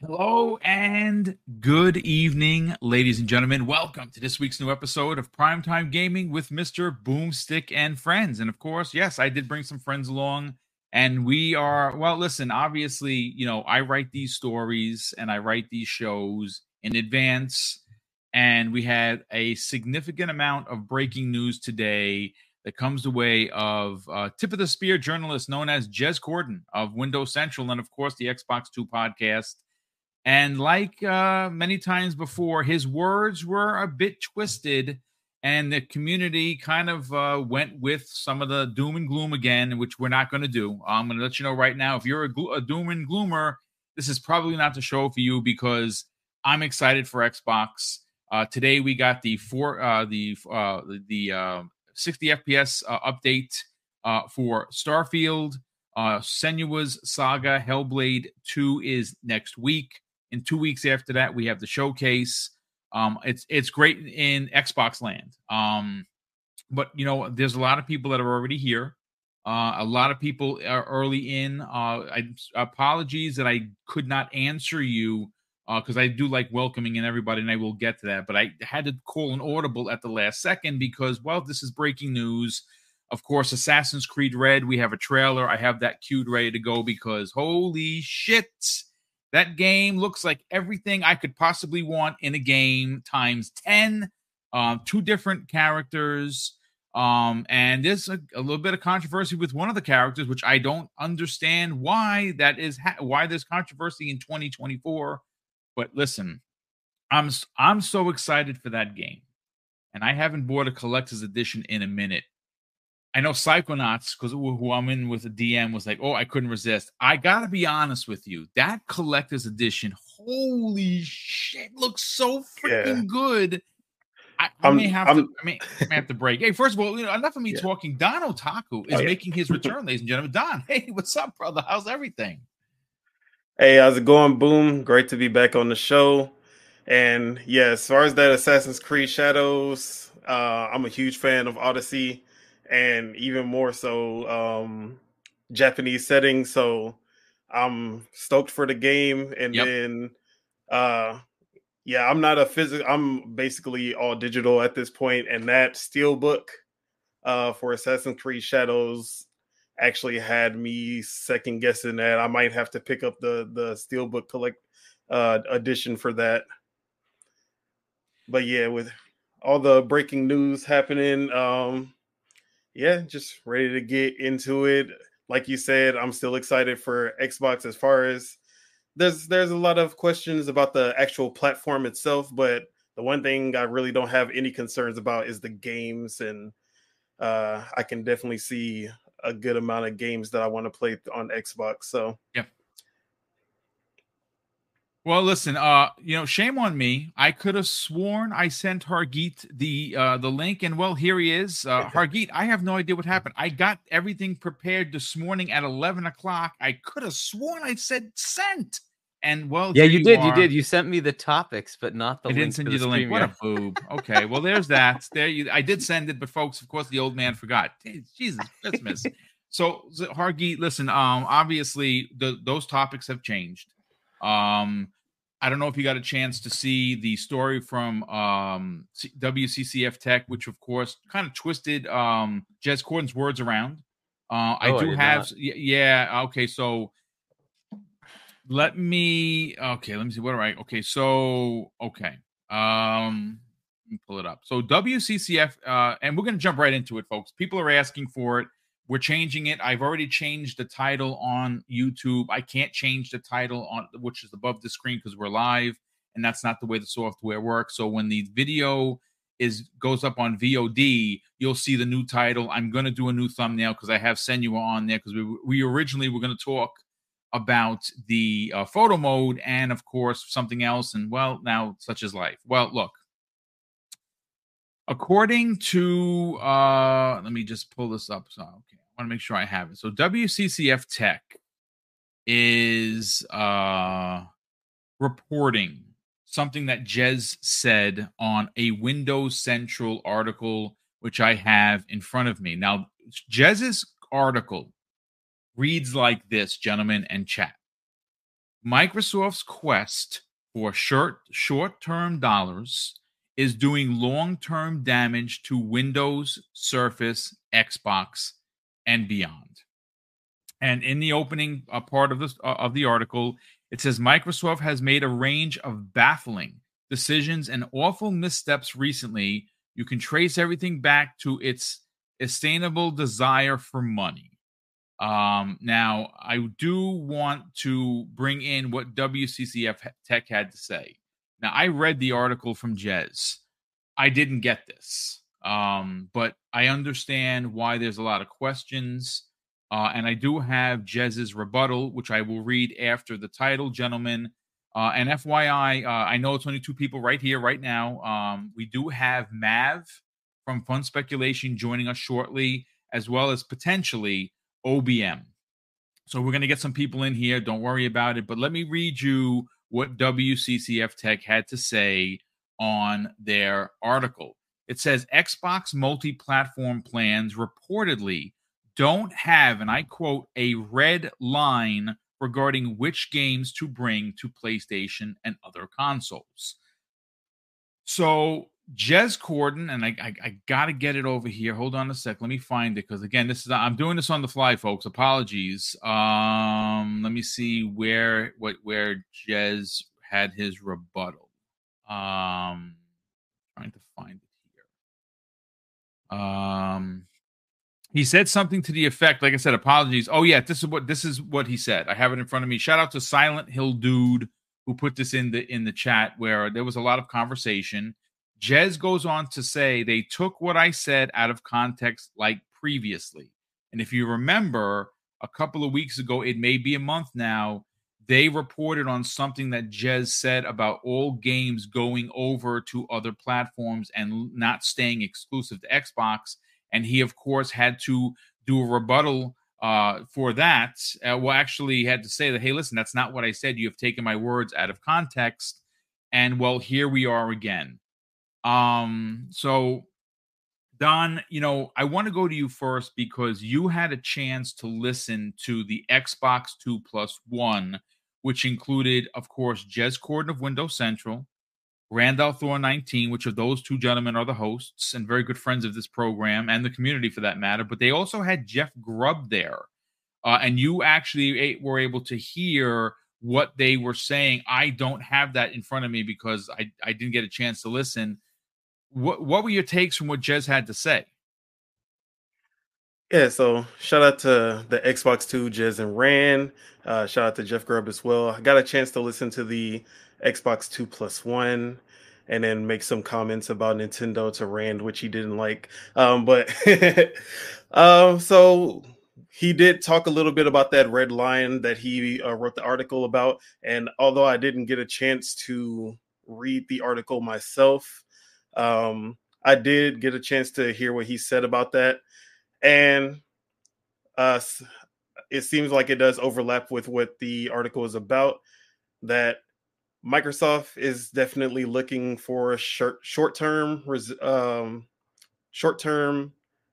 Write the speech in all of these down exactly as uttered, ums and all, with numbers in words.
Hello and good evening, ladies and gentlemen. Welcome to this week's new episode of Primetime Gaming with Mister Boomstick and friends. And of course, yes, I did bring some friends along. And we are, well, listen, obviously, you know, I write these stories and I write these shows in advance. And we had a significant amount of breaking news today that comes the way of uh, tip of the spear journalist known as Jez Corden of Windows Central and, of course, the Xbox Two podcast. And like uh, many times before, his words were a bit twisted, and the community kind of uh, went with some of the doom and gloom again, which we're not going to do. I'm going to let you know right now, if you're a, glo- a doom and gloomer, this is probably not the show for you because I'm excited for Xbox. Uh, today we got the four, uh, the uh, the uh, sixty F P S uh, update uh, for Starfield. Uh, Senua's Saga Hellblade two is next week. In two weeks after that, we have the showcase. Um, it's it's great in Xbox land. Um, but, you know, there's a lot of people that are already here. Uh, a lot of people are early in. Uh, I, apologies that I could not answer you because uh, I do like welcoming in everybody, and I will get to that. But I had to call an audible at the last second because, well, this is breaking news. Of course, Assassin's Creed Red, we have a trailer. I have that queued ready to go because holy shit. That game looks like everything I could possibly want in a game times ten. Um, two different characters. Um, and there's a, a little bit of controversy with one of the characters, which I don't understand why that is, ha- why there's controversy in twenty twenty-four. But listen, I'm I'm so excited for that game. And I haven't bought a collector's edition in a minute. I know Psychonauts, because who I'm in with a D M, was like, oh, I couldn't resist. I got to be honest with you. That collector's edition, holy shit, looks so Yeah. freaking good. I, I may I'm have to I'm I may, I may have to break. Hey, first of all, you know, enough of me yeah. talking. Don Otaku is Oh, yeah. making his return, ladies and gentlemen. Don, hey, what's up, brother? How's everything? Hey, how's it going, Boom? Great to be back on the show. And yeah, as far as that Assassin's Creed Shadows, uh, I'm a huge fan of Odyssey and even more so um, Japanese settings. So I'm stoked for the game. And Yep. then, uh, yeah, I'm not a physical. I'm basically all digital at this point. And that steelbook uh, for Assassin's Creed Shadows actually had me second guessing that I might have to pick up the the steelbook collect uh, edition for that. But yeah, with all the breaking news happening, um, yeah, just ready to get into it. Like you said, I'm still excited for Xbox as far as there's there's a lot of questions about the actual platform itself, but the one thing I really don't have any concerns about is the games, and uh, I can definitely see a good amount of games that I want to play on Xbox. So Yep. Well, listen, uh, you know, shame on me. I could have sworn I sent Hargeet the uh the link, and well, here he is. Uh Hargeet, I have no idea what happened. I got everything prepared this morning at eleven o'clock. I could have sworn I said sent. And well, Yeah, here you you did. You are. did. You sent me the topics, but not the I didn't link send to you the the link. stream What a yet. boob. Okay, well, there's that. There you. I did send it, but folks, of course, the old man forgot. Hey, Jesus Christmas. So, so Hargeet, listen. Um, obviously, the those topics have changed. Um, I don't know if you got a chance to see the story from um C- W C C F Tech, which of course kind of twisted um Jez Corden's words around. Uh, I Oh, I do did have, not. y- yeah. Okay, so let me okay, let me see what do I okay, so okay. Um let me pull it up. So W C C F uh and we're gonna jump right into it, folks. People are asking for it. We're changing it. I've already changed the title on YouTube. I can't change the title on which is above the screen because we're live, and that's not the way the software works. So when the video is goes up on V O D, you'll see the new title. I'm gonna do a new thumbnail because I have Senua on there because we we originally were gonna talk about the uh, photo mode and of course something else, and well, now such is life. Well, look, according to uh let me just pull this up. So okay, I want to make sure I have it. So W C C F Tech is uh reporting something that Jez said on a Windows Central article, which I have in front of me now. Jez's article reads like this, gentlemen and chat. Microsoft's quest for short short-term dollars is doing long-term damage to Windows, Surface, Xbox, and beyond. And in the opening uh, part of this uh, of the article, it says Microsoft has made a range of baffling decisions and awful missteps recently. You can trace everything back to its sustainable desire for money. Um, now, I do want to bring in what W C C F Tech had to say. Now, I read the article from Jez. I didn't get this, um, but I understand why there's a lot of questions. Uh, and I do have Jez's rebuttal, which I will read after the title, gentlemen. Uh, and F Y I, uh, I know it's only two people right here, right now. Um, we do have Mav from Fun Speculation joining us shortly, as well as potentially O B M. So we're going to get some people in here. Don't worry about it. But let me read you what W C C F Tech had to say on their article. It says Xbox multi-platform plans reportedly don't have, and I quote, a red line regarding which games to bring to PlayStation and other consoles. So Jez Corden, and I, I, I got to get it over here. Hold on a sec. Let me find it because, again, this is I'm doing this on the fly, folks. Apologies. Um, let me see where what where Jez had his rebuttal. Um, trying to find it here. Um, he said something to the effect, like I said, apologies. Oh yeah, this is what this is what he said. I have it in front of me. Shout out to Silent Hill Dude who put this in the in the chat where there was a lot of conversation. Jez goes on to say they took what I said out of context like previously. And if you remember, a couple of weeks ago, it may be a month now, they reported on something that Jez said about all games going over to other platforms and not staying exclusive to Xbox. And he, of course, had to do a rebuttal uh, for that. Uh, well, actually, he had to say that, hey, listen, that's not what I said. You have taken my words out of context. And, well, here we are again. Um, so, Don, you know, I want to go to you first because you had a chance to listen to the Xbox two plus one, which included, of course, Jez Corden of Windows Central, Randolph Thor nineteen, which of those two gentlemen are the hosts and very good friends of this program and the community for that matter. But they also had Jeff Grubb there. Uh, and you actually were able to hear what they were saying. I don't have that in front of me because I, I didn't get a chance to listen. What what were your takes from what Jez had to say? Yeah, so shout out to the Xbox two, Jez and Rand. Uh, shout out to Jeff Grubb as well. I got a chance to listen to the Xbox two plus one and then make some comments about Nintendo to Rand, which he didn't like. Um, but um, so he did talk a little bit about that red line that he uh, wrote the article about. And although I didn't get a chance to read the article myself, um, I did get a chance to hear what he said about that. And uh, it seems like it does overlap with what the article is about, that Microsoft is definitely looking for short, short-term um, short-term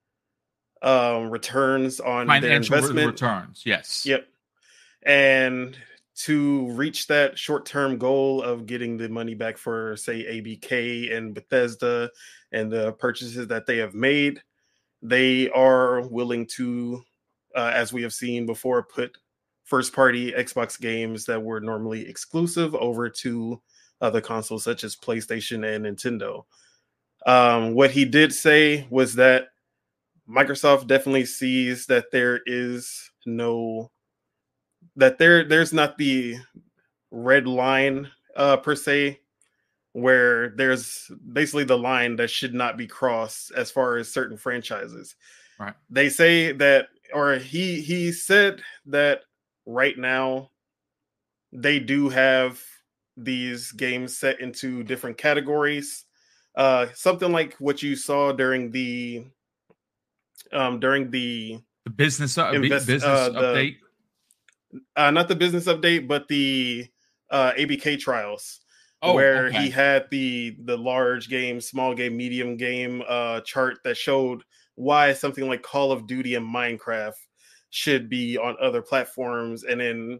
um, returns on Financial their investment. Re- returns, yes. Yep. And to reach that short-term goal of getting the money back for, say, A B K and Bethesda and the purchases that they have made, they are willing to, uh, as we have seen before, put first-party Xbox games that were normally exclusive over to other consoles such as PlayStation and Nintendo. Um, what he did say was that Microsoft definitely sees that there is no, that there there's not the red line uh, per se, where there's basically the line that should not be crossed as far as certain franchises. Right. They say that, or he he said that right now they do have these games set into different categories. Uh, something like what you saw during the um, during the The business uh, invest, business uh, the, update. Uh, not the business update, but the uh, A B K trials. Oh, where okay. he had the the large game, small game, medium game uh, chart that showed why something like Call of Duty and Minecraft should be on other platforms, and then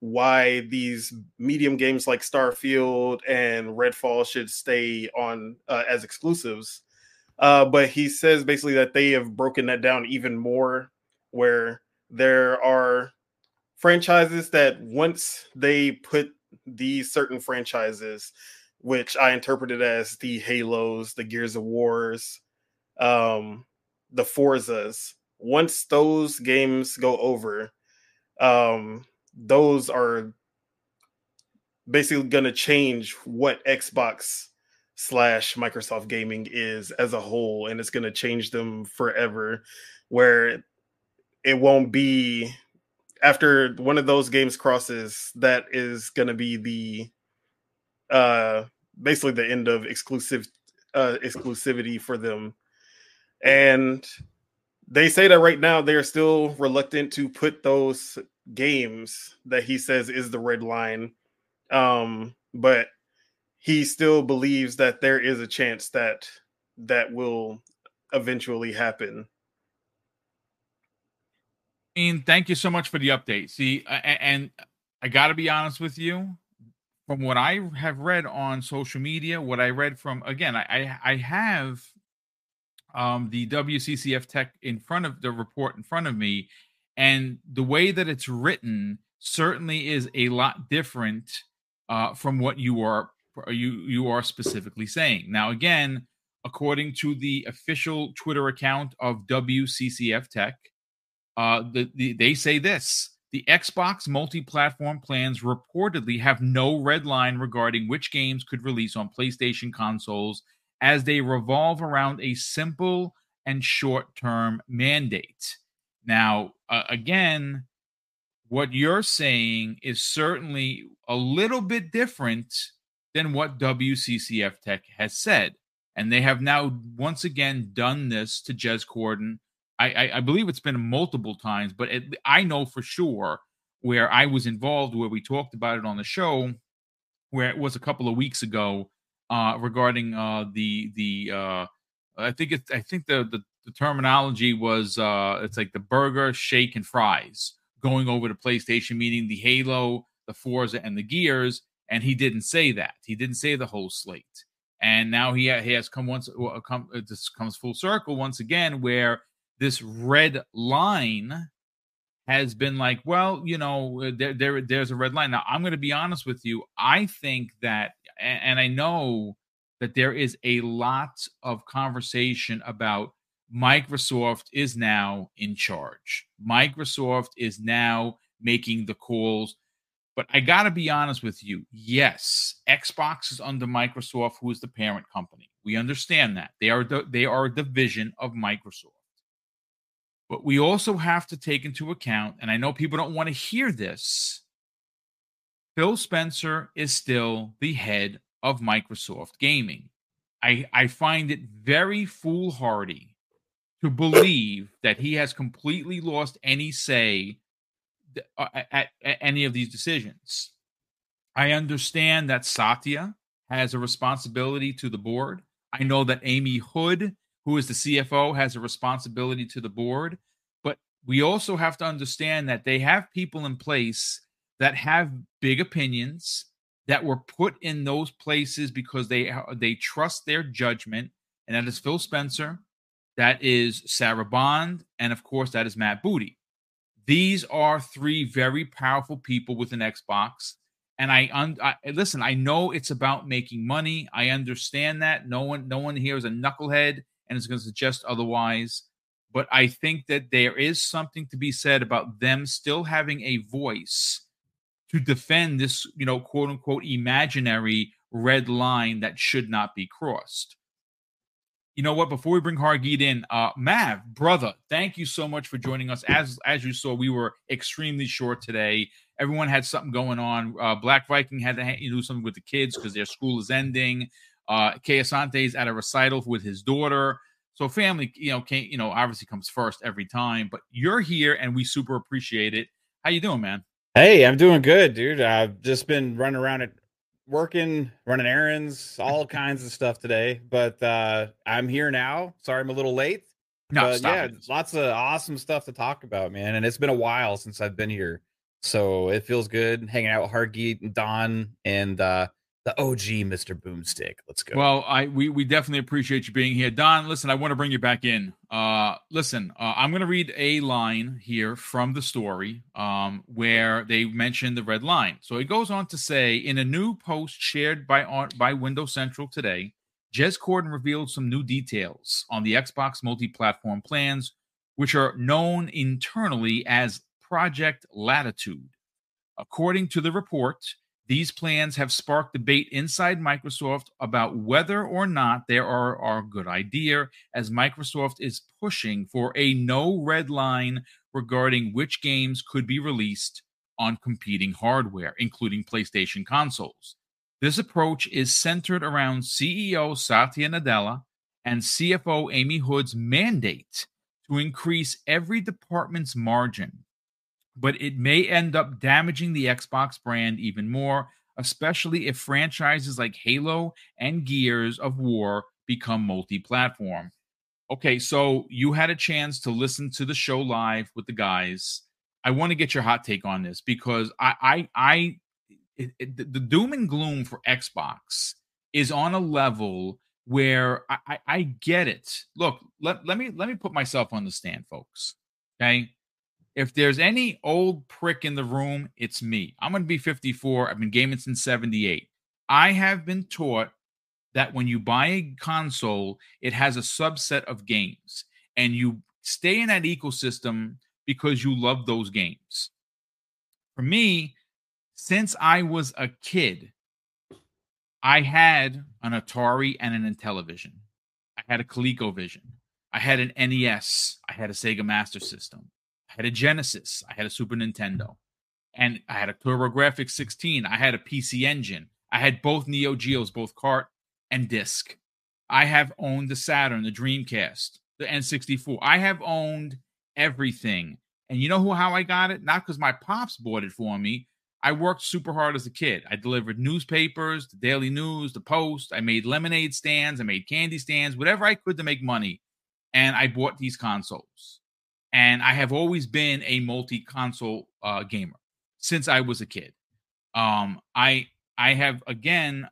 why these medium games like Starfield and Redfall should stay on uh, as exclusives. Uh, but he says basically that they have broken that down even more, where there are franchises that once they put these certain franchises, which I interpreted as the Halos, the Gears of Wars, um, the Forzas, once those games go over, um, those are basically going to change what Xbox slash Microsoft gaming is as a whole, and it's going to change them forever, where it won't be after one of those games crosses, that is going to be the uh basically the end of exclusive uh exclusivity for them. And they say that right now they're still reluctant to put those games that he says is the red line, um but he still believes that there is a chance that that will eventually happen. I mean, thank you so much for the update. See, uh, and I got to be honest with you. From what I have read on social media, what I read from, again, I I, I have um, the W C C F Tech in front of the report in front of me, and the way that it's written certainly is a lot different uh, from what you are you you are specifically saying. Now, again, according to the official Twitter account of W C C F Tech, uh, the, the they say this. The Xbox multi-platform plans reportedly have no red line regarding which games could release on PlayStation consoles, as they revolve around a simple and short-term mandate. Now, uh, again, what you're saying is certainly a little bit different than what W C C F Tech has said. And they have now once again done this to Jez Corden. I, I, I believe it's been multiple times, but it, I know for sure where I was involved, where we talked about it on the show, where it was a couple of weeks ago uh, regarding uh, the the uh, I think it I think the the, the terminology was uh, it's like the burger, shake, and fries going over to PlayStation, meaning the Halo, the Forza, and the Gears. And he didn't say that. He didn't say the whole slate. And now he, ha- he has come once. Uh, come, uh, this comes full circle once again, where this red line has been like, well, you know, there, there there's a red line. Now, I'm going to be honest with you. I think that, and, and I know that there is a lot of conversation about Microsoft is now in charge. Microsoft is now making the calls. But I got to be honest with you. Yes, Xbox is under Microsoft, who is the parent company. We understand that. They are the, they are a division of Microsoft. But we also have to take into account, and I know people don't want to hear this, Phil Spencer is still the head of Microsoft Gaming. I, I find it very foolhardy to believe that he has completely lost any say At, at, at any of these decisions. I understand that Satya has a responsibility to the board. I know that Amy Hood, who is the C F O, has a responsibility to the board. But we also have to understand that they have people in place that have big opinions, that were put in those places because they they trust their judgment. And that is Phil Spencer, that is Sarah Bond, and of course that is Matt Booty. These are three very powerful people within Xbox. And I, un, I listen, I know it's about making money. I understand that. No one, no one here is a knucklehead and is going to suggest otherwise. But I think that there is something to be said about them still having a voice to defend this, you know, quote unquote, imaginary red line that should not be crossed. You know what? Before we bring Hargeet in, uh, Mav, brother, thank you so much for joining us. As as you saw, we were extremely short today. Everyone had something going on. Uh, Black Viking had to do something with the kids because their school is ending. Uh, Kay Asante's at a recital with his daughter. So family, you know, can't, you know, obviously comes first every time. But you're here, and we super appreciate it. How you doing, man? Hey, I'm doing good, dude. I've just been running around at working, running errands, all kinds of stuff today, but uh I'm here now. Sorry I'm a little late. No, but stop yeah, it. Lots of awesome stuff to talk about, man. And it's been a while since I've been here. So it feels good hanging out with Hargeet and Don and uh, the O G Mister Boomstick. Let's go. Well, I we we definitely appreciate you being here, Don. Listen, I want to bring you back in. Uh, listen, uh, I'm going to read a line here from the story, um, where they mentioned the red line. So it goes on to say, in a new post shared by on, by Windows Central today, Jez Corden revealed some new details on the Xbox multi-platform plans, which are known internally as Project Latitude. According to the report, these plans have sparked debate inside Microsoft about whether or not they are, are a good idea, as Microsoft is pushing for a no red line regarding which games could be released on competing hardware, including PlayStation consoles. This approach is centered around C E O Satya Nadella and C F O Amy Hood's mandate to increase every department's margin, but it may end up damaging the Xbox brand even more, especially if franchises like Halo and Gears of War become multi-platform. Okay, so you had a chance to listen to the show live with the guys. I want to get your hot take on this because I, I, I, it, it, the doom and gloom for Xbox is on a level where I, I, I get it. Look, let, let me let me put myself on the stand, folks. Okay. If there's any old prick in the room, it's me. I'm going to be fifty-four. I've been gaming since seventy-eight. I have been taught that when you buy a console, it has a subset of games, and you stay in that ecosystem because you love those games. For me, since I was a kid, I had an Atari and an Intellivision. I had a ColecoVision. I had an N E S. I had a Sega Master System. I had a Genesis. I had a Super Nintendo. And I had a TurboGrafx sixteen. I had a P C Engine. I had both Neo Geos, both cart and disc. I have owned the Saturn, the Dreamcast, the N sixty-four. I have owned everything. And you know who how I got it? Not because my pops bought it for me. I worked super hard as a kid. I delivered newspapers, the Daily News, the Post. I made lemonade stands. I made candy stands, whatever I could to make money. And I bought these consoles. And I have always been a multi-console uh, gamer since I was a kid. Um, I I have, again,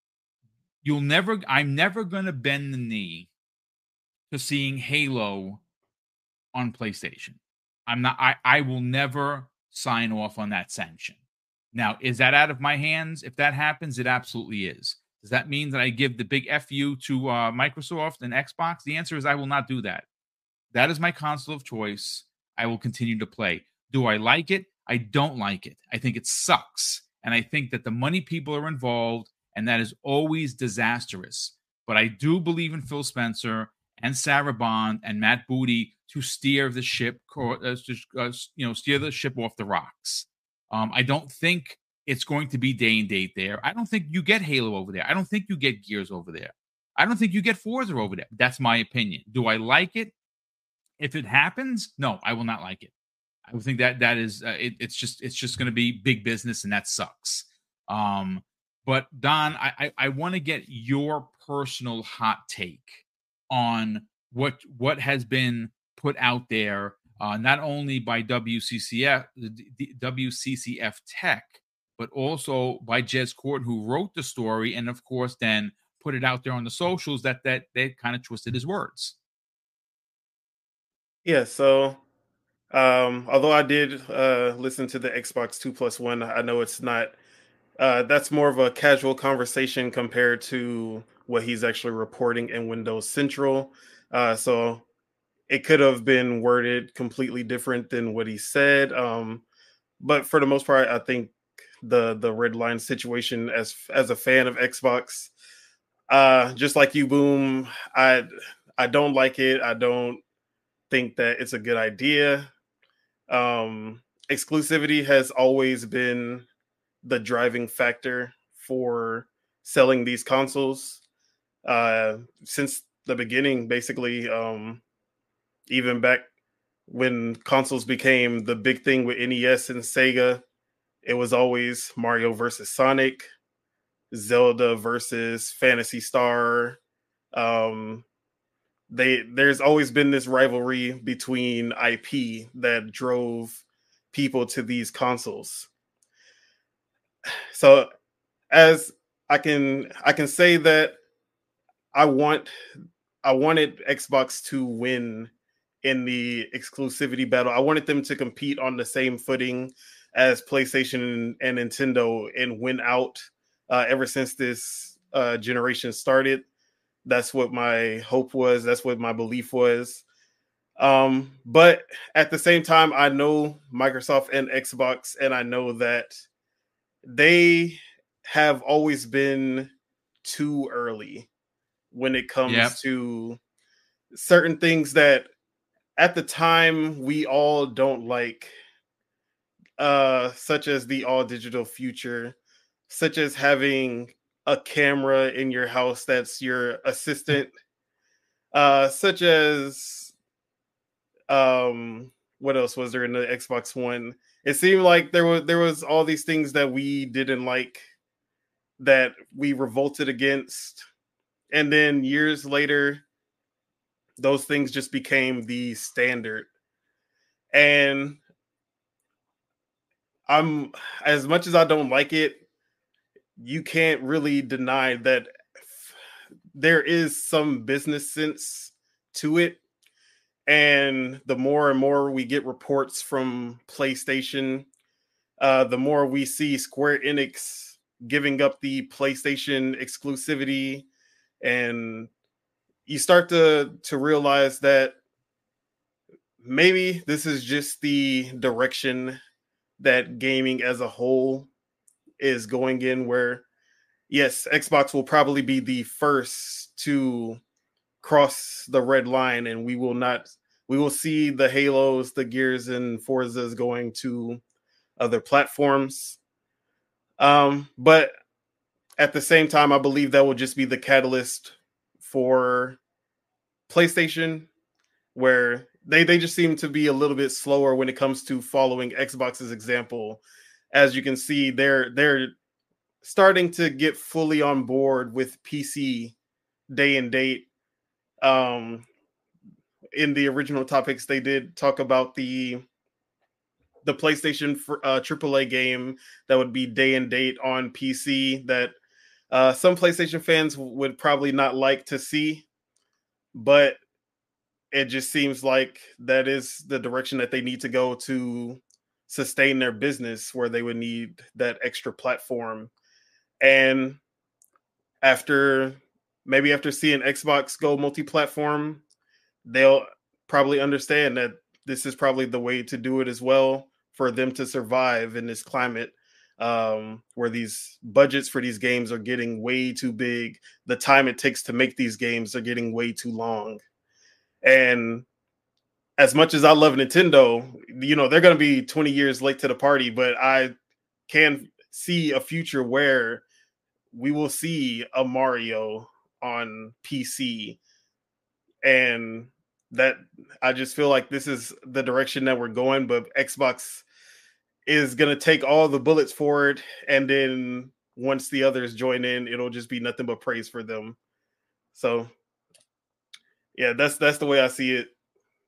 you'll never, I'm never going to bend the knee to seeing Halo on PlayStation. I'm not, I, I will never sign off on that sanction. Now, is that out of my hands? If that happens, it absolutely is. Does that mean that I give the big F U to uh, Microsoft and Xbox? The answer is I will not do that. That is my console of choice. I will continue to play. Do I like it? I don't like it. I think it sucks. And I think that the money people are involved, and that is always disastrous. But I do believe in Phil Spencer and Sarah Bond and Matt Booty to steer the ship, uh, you know, steer the ship off the rocks. Um, I don't think it's going to be day and date there. I don't think you get Halo over there. I don't think you get Gears over there. I don't think you get Forza over there. That's my opinion. Do I like it? If it happens, no, I will not like it. I would think that that is uh, it, it's just it's just going to be big business, and that sucks. Um, but Don, I I, I want to get your personal hot take on what what has been put out there, uh, not only by W C C F, the W C C F Tech, but also by Jez Corden, who wrote the story, and of course then put it out there on the socials that that they kind of twisted his words. Yeah, so um, although I did uh, listen to the Xbox Two Plus One, I know it's not. Uh, that's more of a casual conversation compared to what he's actually reporting in Windows Central. Uh, so it could have been worded completely different than what he said. Um, but for the most part, I think the the red line situation, as as a fan of Xbox, uh, just like you, Boom, I I don't like it. I don't think that it's a good idea. Um, exclusivity has always been the driving factor for selling these consoles uh, since the beginning, basically. Um, even back when consoles became the big thing with N E S and Sega, it was always Mario versus Sonic, Zelda versus Phantasy Star. Um, they there's always been this rivalry between I P that drove people to these consoles. So as I can I can say that I want I wanted Xbox to win in the exclusivity battle. I wanted them to compete on the same footing as PlayStation and, and Nintendo and win out uh, ever since this uh, generation started. That's what my hope was. That's what my belief was. Um, but at the same time, I know Microsoft and Xbox, and I know that they have always been too early when it comes yep. to certain things that at the time we all don't like, uh, such as the all digital future, such as having a camera in your house that's your assistant, uh, such as um, what else was there in the Xbox One? It seemed like there was there was all these things that we didn't like, that we revolted against, and then years later, those things just became the standard. And I'm, as much as I don't like it, you can't really deny that there is some business sense to it. And the more and more we get reports from PlayStation, uh, the more we see Square Enix giving up the PlayStation exclusivity, and you start to to realize that maybe this is just the direction that gaming as a whole is going in, where yes, Xbox will probably be the first to cross the red line, and we will not we will see the Halos, the Gears, and Forzas going to other platforms. Um, but at the same time, I believe that will just be the catalyst for PlayStation, where they, they just seem to be a little bit slower when it comes to following Xbox's example. As you can see, they're they're starting to get fully on board with P C day and date. Um, in the original topics, they did talk about the the PlayStation for, uh, triple A game that would be day and date on P C, that uh, some PlayStation fans would probably not like to see, but it just seems like that is the direction that they need to go to sustain their business, where they would need that extra platform. And after maybe after seeing Xbox go multi-platform, they'll probably understand that this is probably the way to do it as well, for them to survive in this climate, um, where these budgets for these games are getting way too big. The time it takes to make these games are getting way too long. And as much as I love Nintendo, you know, they're going to be twenty years late to the party, but I can see a future where we will see a Mario on P C. And that, I just feel like this is the direction that we're going, but Xbox is going to take all the bullets for it. And then once the others join in, it'll just be nothing but praise for them. So yeah, that's, that's the way I see it.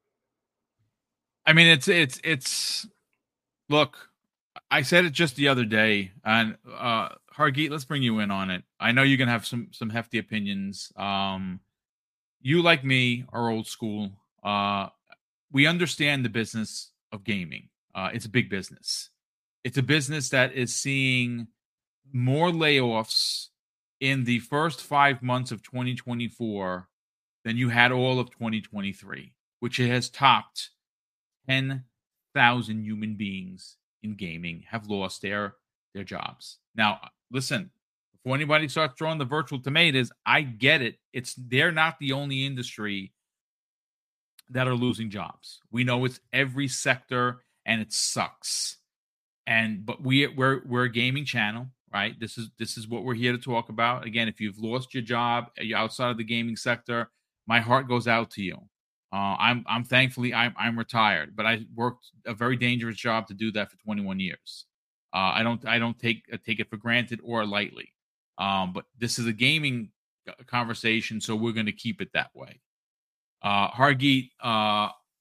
I mean, it's, it's, it's, look, I said it just the other day, and uh, Hargeet, let's bring you in on it. I know you're going to have some, some hefty opinions. Um, you, like me, are old school. Uh, we understand the business of gaming. Uh, it's a big business. It's a business that is seeing more layoffs in the first five months of twenty twenty-four than you had all of twenty twenty-three, which has topped ten thousand human beings in gaming have lost their their jobs. Now, listen, before anybody starts throwing the virtual tomatoes, I get it. It's they're not the only industry that are losing jobs. We know it's every sector, and it sucks. And but we we're we're a gaming channel, right? This is this is what we're here to talk about. Again, if you've lost your job, you're outside of the gaming sector, my heart goes out to you. Uh, I'm I'm thankfully I'm I'm retired, but I worked a very dangerous job to do that for twenty-one years. Uh, I don't I don't take uh, take it for granted or lightly. Um, but this is a gaming conversation, so we're going to keep it that way. Uh, Hargeet, uh,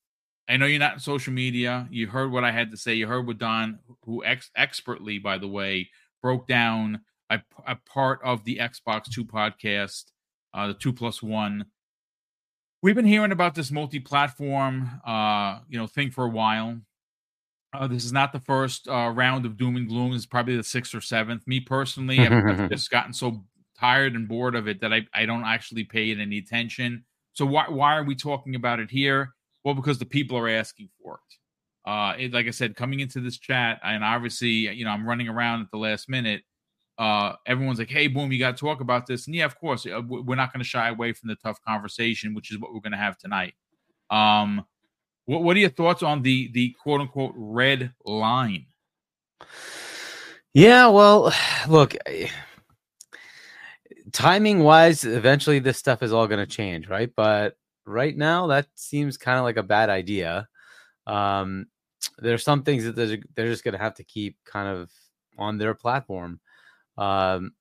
I know you're not in social media. You heard what I had to say. You heard what Don, who ex- expertly, by the way, broke down a, a part of the Xbox Two podcast, uh, the Two Plus One. We've been hearing about this multi-platform, uh, you know, thing for a while. Uh, this is not the first uh, round of doom and gloom. This is probably the sixth or seventh. Me personally, I've, I've just gotten so tired and bored of it that I, I don't actually pay it any attention. So why why are we talking about it here? Well, because the people are asking for it. Uh, it, like I said, coming into this chat, and obviously, you know, I'm running around at the last minute. Uh, everyone's like, "Hey, Boom, you got to talk about this." And yeah, of course, uh, we're not going to shy away from the tough conversation, which is what we're going to have tonight. Um, what What are your thoughts on the the quote unquote red line? Yeah, well, look, timing wise, eventually this stuff is all going to change, right? But right now, that seems kind of like a bad idea. Um, there's some things that they're, they're just going to have to keep kind of on their platform. Um,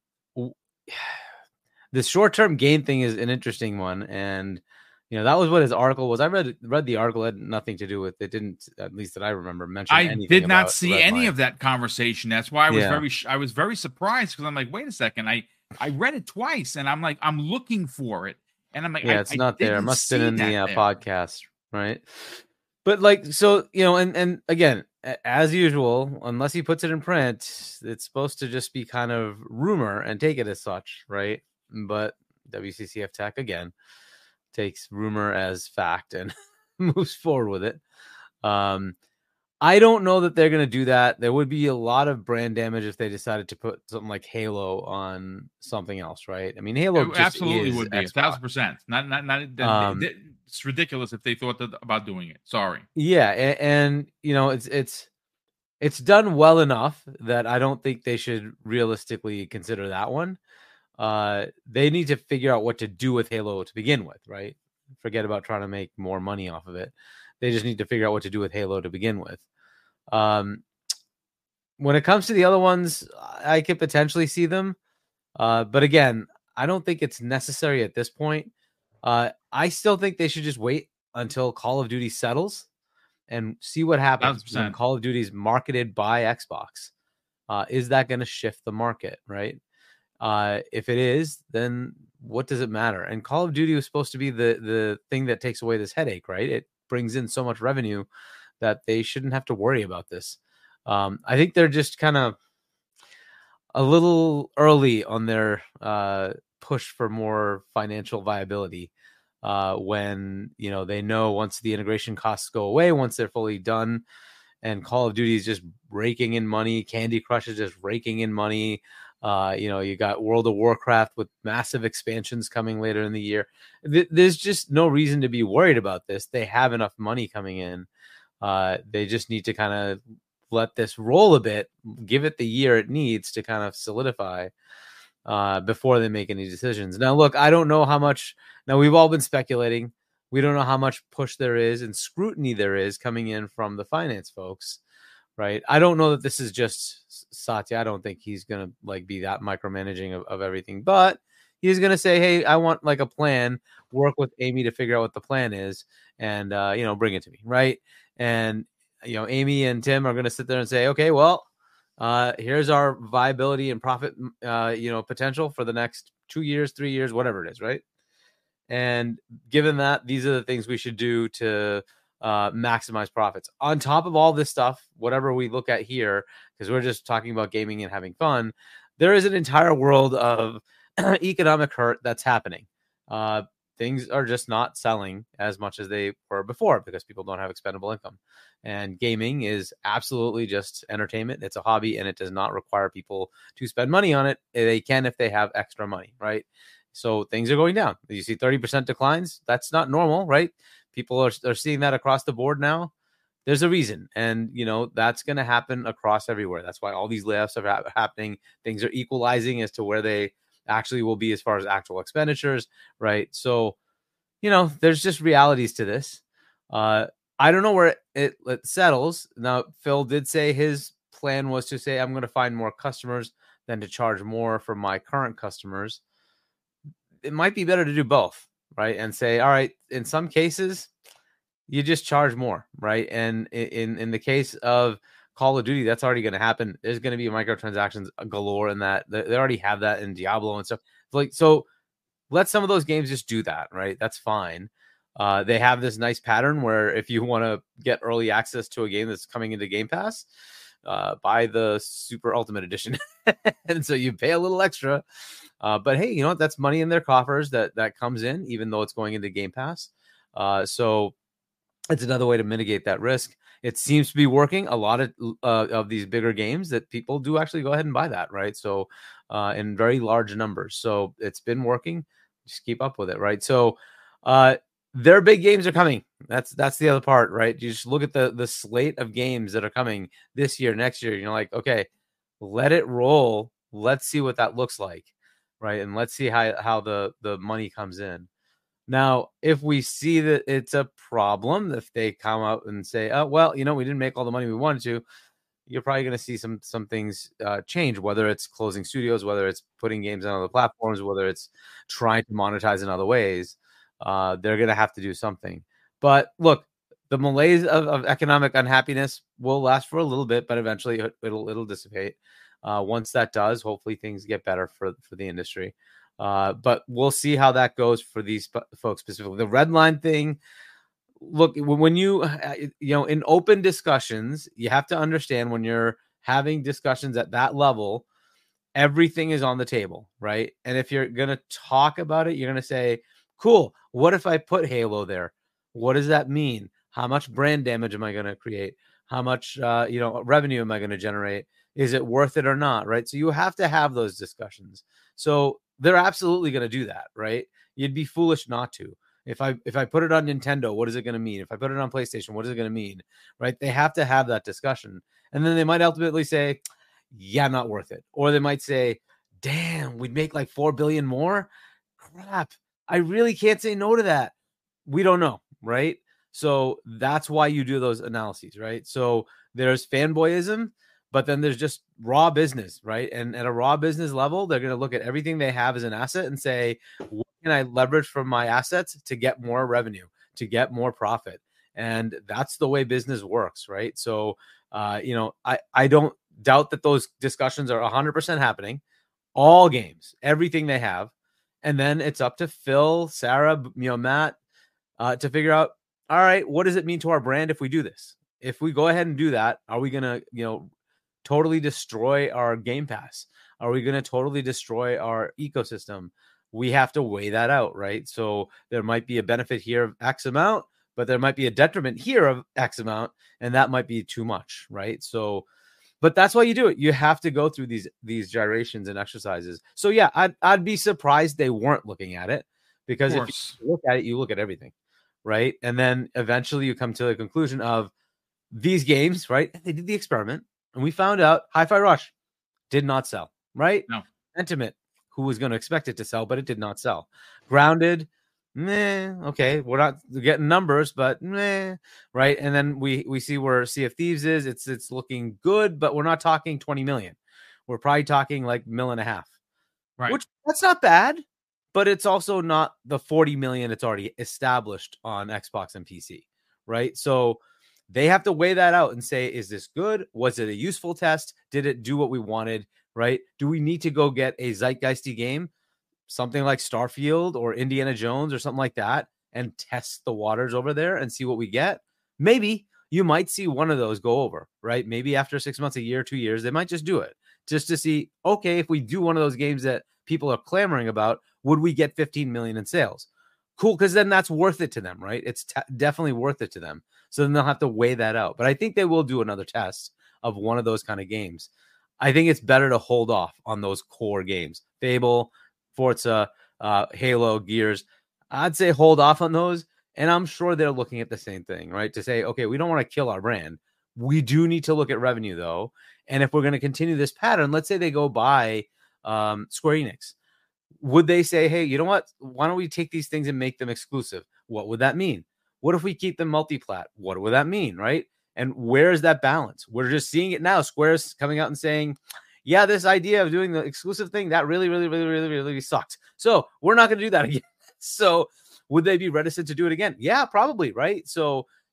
the short-term gain thing is an interesting one, and you know that was what his article was. I read read the article; it had nothing to do with it. Didn't, at least that I remember, mention. I anything did not about see any line. of that conversation. That's why I was yeah. very I was very surprised because I'm like, wait a second, I I read it twice, and I'm like, I'm looking for it, and I'm like, yeah, I, it's I not there. It must have been in the uh, there. podcast, right? But like, so you know, and and again, as usual, unless he puts it in print, it's supposed to just be kind of rumor and take it as such, right? But W C C F Tech again takes rumor as fact and moves forward with it. Um, I don't know that they're going to do that. There would be a lot of brand damage if they decided to put something like Halo on something else, right? I mean, Halo it just absolutely is would be Xbox. a thousand percent. Not, not, not. Um, it's ridiculous if they thought that, about doing it. Sorry. Yeah, and, and you know, it's it's it's done well enough that I don't think they should realistically consider that one. Uh, they need to figure out what to do with Halo to begin with, right? Forget about trying to make more money off of it. They just need to figure out what to do with Halo to begin with. Um, when it comes to the other ones, I could potentially see them. Uh, but again, I don't think it's necessary at this point. Uh, I still think they should just wait until Call of Duty settles and see what happens when Call of Duty is marketed by Xbox. Uh, is that going to shift the market, right? Uh, if it is, then what does it matter? And Call of Duty was supposed to be the the thing that takes away this headache, right? It brings in so much revenue that they shouldn't have to worry about this. Um, I think they're just kind of a little early on their uh, push for more financial viability. Uh, when you know they know once the integration costs go away, once they're fully done, and Call of Duty is just raking in money, Candy Crush is just raking in money. Uh, you know, you got World of Warcraft with massive expansions coming later in the year. Th- there's just no reason to be worried about this. They have enough money coming in. Uh, they just need to kind of let this roll a bit, give it the year it needs to kind of solidify uh, before they make any decisions. Now, look, I don't know how much. Now, we've all been speculating. We don't know how much push there is and scrutiny there is coming in from the finance folks. Right. I don't know that this is just Satya. I don't think he's going to like be that micromanaging of, of everything, but he's going to say, hey, I want like a plan, work with Amy to figure out what the plan is and, uh, you know, bring it to me. Right. And, you know, Amy and Tim are going to sit there and say, okay, well, uh, here's our viability and profit, uh, you know, potential for the next two years, three years, whatever it is. Right. And given that, these are the things we should do to uh, maximize profits. On top of all this stuff, whatever we look at here, because we're just talking about gaming and having fun, there is an entire world of economic hurt that's happening. Uh, things are just not selling as much as they were before because people don't have expendable income. And gaming is absolutely just entertainment. It's a hobby, and it does not require people to spend money on it. They can if they have extra money, right? So things are going down. You see thirty percent declines. That's not normal, right? People are, are seeing that across the board now. There's a reason. And, you know, that's going to happen across everywhere. That's why all these layoffs are ha- happening. Things are equalizing as to where they actually will be as far as actual expenditures, right? So, you know, there's just realities to this. Uh, I don't know where it, it, it settles. Now, Phil did say his plan was to say, I'm going to find more customers than to charge more for my current customers. It might be better to do both, right? And say, all right, in some cases, you just charge more, right? And in in the case of Call of Duty, that's already going to happen. There's going to be microtransactions galore in that. They already have that in Diablo and stuff. Like, so let some of those games just do that, right? That's fine. Uh, they have this nice pattern where if you want to get early access to a game that's coming into Game Pass, uh, buy the Super Ultimate Edition. And so you pay a little extra. Uh, but hey, you know what? That's money in their coffers that that comes in, even though it's going into Game Pass. Uh, so it's another way to mitigate that risk. It seems to be working. A lot of uh, of these bigger games that people do actually go ahead and buy that, right? So uh, in very large numbers. So it's been working. Just keep up with it, right? So uh, their big games are coming. That's that's the other part, right? You just look at the the slate of games that are coming this year, next year. You're like, okay, let it roll. Let's see what that looks like, right? And let's see how how the the money comes in. Now, if we see that it's a problem, if they come out and say, oh, well, you know, we didn't make all the money we wanted to, you're probably going to see some some things uh, change, whether it's closing studios, whether it's putting games on other platforms, whether it's trying to monetize in other ways. Uh, they're going to have to do something. But look, the malaise of, of economic unhappiness will last for a little bit, but eventually it, it'll it'll dissipate. Uh, once that does, hopefully things get better for, for the industry. Uh, but we'll see how that goes for these p- folks specifically. The red line thing, look, when you, you know, in open discussions, you have to understand when you're having discussions at that level, everything is on the table, right? And if you're going to talk about it, you're going to say, cool, what if I put Halo there? What does that mean? How much brand damage am I going to create? How much, uh, you know, revenue am I going to generate? Is it worth it or not, right? So you have to have those discussions. So they're absolutely going to do that, right? You'd be foolish not to. If I if I put it on Nintendo, what is it going to mean? If I put it on PlayStation, what is it going to mean? Right? They have to have that discussion. And then they might ultimately say, yeah, not worth it. Or they might say, damn, we'd make like four billion more. Crap. I really can't say no to that. We don't know, right? So that's why you do those analyses, right? So there's fanboyism, but then there's just raw business, right? And at a raw business level, they're going to look at everything they have as an asset and say, what can I leverage from my assets to get more revenue, to get more profit? And that's the way business works, right? So, uh, you know, I, I don't doubt that those discussions are one hundred percent happening. All games, everything they have. And then it's up to Phil, Sarah, you know, Matt, uh, to figure out, all right, what does it mean to our brand if we do this? If we go ahead and do that, are we going to, you know, totally destroy our Game Pass? Are we going to totally destroy our ecosystem? We have to weigh that out, right? So there might be a benefit here of X amount, but there might be a detriment here of X amount, and that might be too much, right? So, but that's why you do it. You have to go through these these gyrations and exercises. So yeah, I'd I'd be surprised they weren't looking at it, because if you look at it, you look at everything, right? And then eventually you come to the conclusion of these games, right? They did the experiment. And we found out Hi-Fi Rush did not sell, right? No. Pentiment, who was going to expect it to sell, but it did not sell. Grounded, meh, okay, we're not getting numbers, but meh, right? And then we we see where Sea of Thieves is. It's it's looking good, but we're not talking twenty million. We're probably talking like mil and a half, right? Which that's not bad, but it's also not the forty million it's already established on Xbox and P C, right? So they have to weigh that out and say, is this good? Was it a useful test? Did it do what we wanted, right? Do we need to go get a zeitgeisty game, something like Starfield or Indiana Jones or something like that, and test the waters over there and see what we get? Maybe. You might see one of those go over, right? Maybe after six months, a year, two years, they might just do it just to see, okay, if we do one of those games that people are clamoring about, would we get fifteen million in sales? Cool, because then that's worth it to them, right? It's t- definitely worth it to them. So then they'll have to weigh that out. But I think they will do another test of one of those kind of games. I think it's better to hold off on those core games. Fable, Forza, uh, Halo, Gears. I'd say hold off on those. And I'm sure they're looking at the same thing, right? To say, okay, we don't want to kill our brand. We do need to look at revenue, though. And if we're going to continue this pattern, let's say they go buy um, Square Enix. Would they say, hey, you know what? Why don't we take these things and make them exclusive? What would that mean? What if we keep them multi-plat? What would that mean, right? And where is that balance? We're just seeing it now. Square's coming out and saying, yeah, this idea of doing the exclusive thing, that really, really, really, really, really sucks. So we're not going to do that again. So would they be reticent to do it again? Yeah, probably, right? So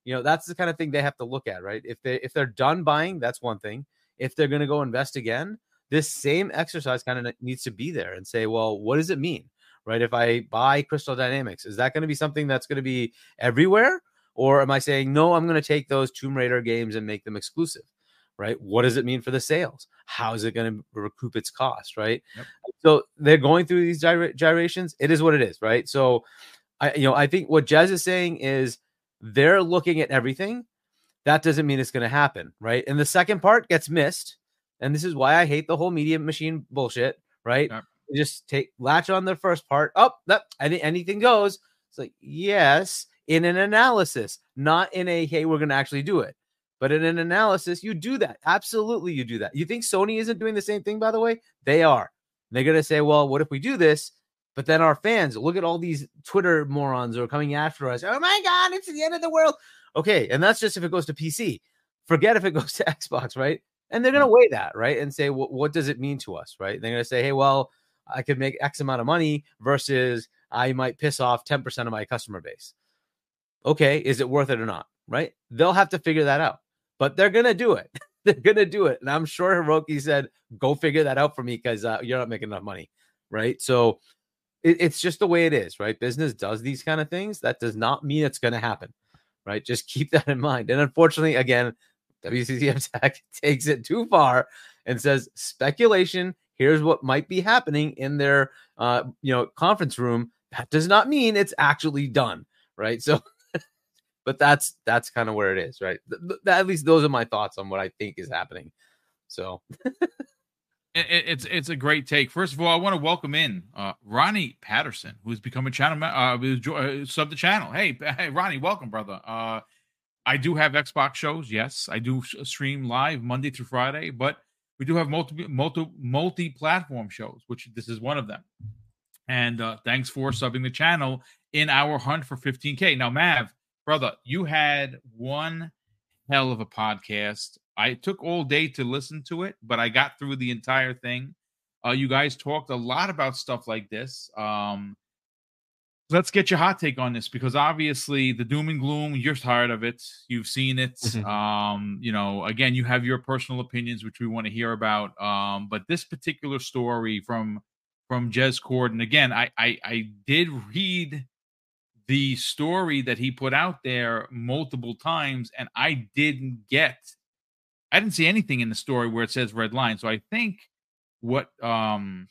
You know, that's the kind of thing they have to look at, right? If they if they're done buying, that's one thing. If they're going to go invest again, this same exercise kind of needs to be there and say, well, what does it mean, right? If I buy Crystal Dynamics, is that going to be something that's going to be everywhere? Or am I saying, no, I'm going to take those Tomb Raider games and make them exclusive, right? What does it mean for the sales? How is it going to recoup its cost, right? Yep. So they're going through these gyra- gyrations. It is what it is, right? So, I, you know, I think what Jez is saying is they're looking at everything. That doesn't mean it's going to happen, right? And the second part gets missed. And this is why I hate the whole media machine bullshit, right? Yep. Just take latch on the first part. Oh, that any, anything goes. It's like, yes, in an analysis, not in a, hey, we're going to actually do it. But in an analysis, you do that. Absolutely, you do that. You think Sony isn't doing the same thing, by the way? They are. They're going to say, well, what if we do this? But then our fans, look at all these Twitter morons who are coming after us. Oh, my God, it's the end of the world. Okay, and that's just if it goes to P C. Forget if it goes to Xbox, right? And they're going to weigh that, right? And say, well, what does it mean to us, right? They're going to say, hey, well, I could make X amount of money versus I might piss off ten percent of my customer base. Okay, is it worth it or not, right? They'll have to figure that out. But they're going to do it. They're going to do it. And I'm sure Hiroki said, go figure that out for me because uh, you're not making enough money, right? So it, it's just the way it is, right? Business does these kind of things. That does not mean it's going to happen, right? Just keep that in mind. And unfortunately, again, W C C F Tech takes it too far and says speculation. Here's what might be happening in their, uh, you know, conference room. That does not mean it's actually done, right? So, but that's that's kind of where it is, right? Th- th- at least those are my thoughts on what I think is happening. So, it, it's it's a great take. First of all, I want to welcome in uh, Ronnie Patterson, who's become a channel uh, who's uh, sub the channel. Hey, hey, Ronnie, welcome, brother. Uh, I do have Xbox shows. Yes, I do stream live Monday through Friday, but we do have multi multi multi platform shows, which this is one of them. And uh, thanks for subbing the channel in our hunt for fifteen K. Now, Mav, brother, you had one hell of a podcast. I took all day to listen to it, but I got through the entire thing. Uh, you guys talked a lot about stuff like this. Um, let's get your hot take on this, because obviously the doom and gloom, you're tired of it. You've seen it. Mm-hmm. Um, you know, again, you have your personal opinions, which we want to hear about. Um, but this particular story from from Jez Corden, again, I, I I did read the story that he put out there multiple times, and I didn't get, I didn't see anything in the story where it says red line. So I think what um,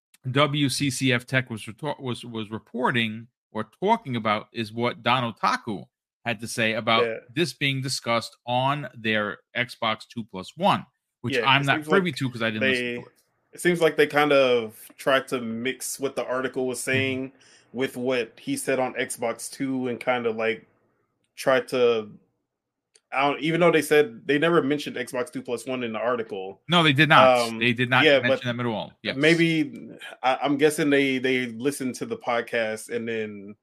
W C C F Tech was was was reporting or talking about is what Don Otaku had to say about yeah. this being discussed on their Xbox Two Plus One, which yeah, I'm not privy like to because I didn't they, listen to it. It seems like they kind of tried to mix what the article was saying mm-hmm. with what he said on Xbox Two, and kind of like tried to. I don't, even though they said they never mentioned Xbox Two Plus One in the article. No, they did not. Um, they did not yeah, mention them at all. Yes. Maybe I, I'm guessing they they listened to the podcast and then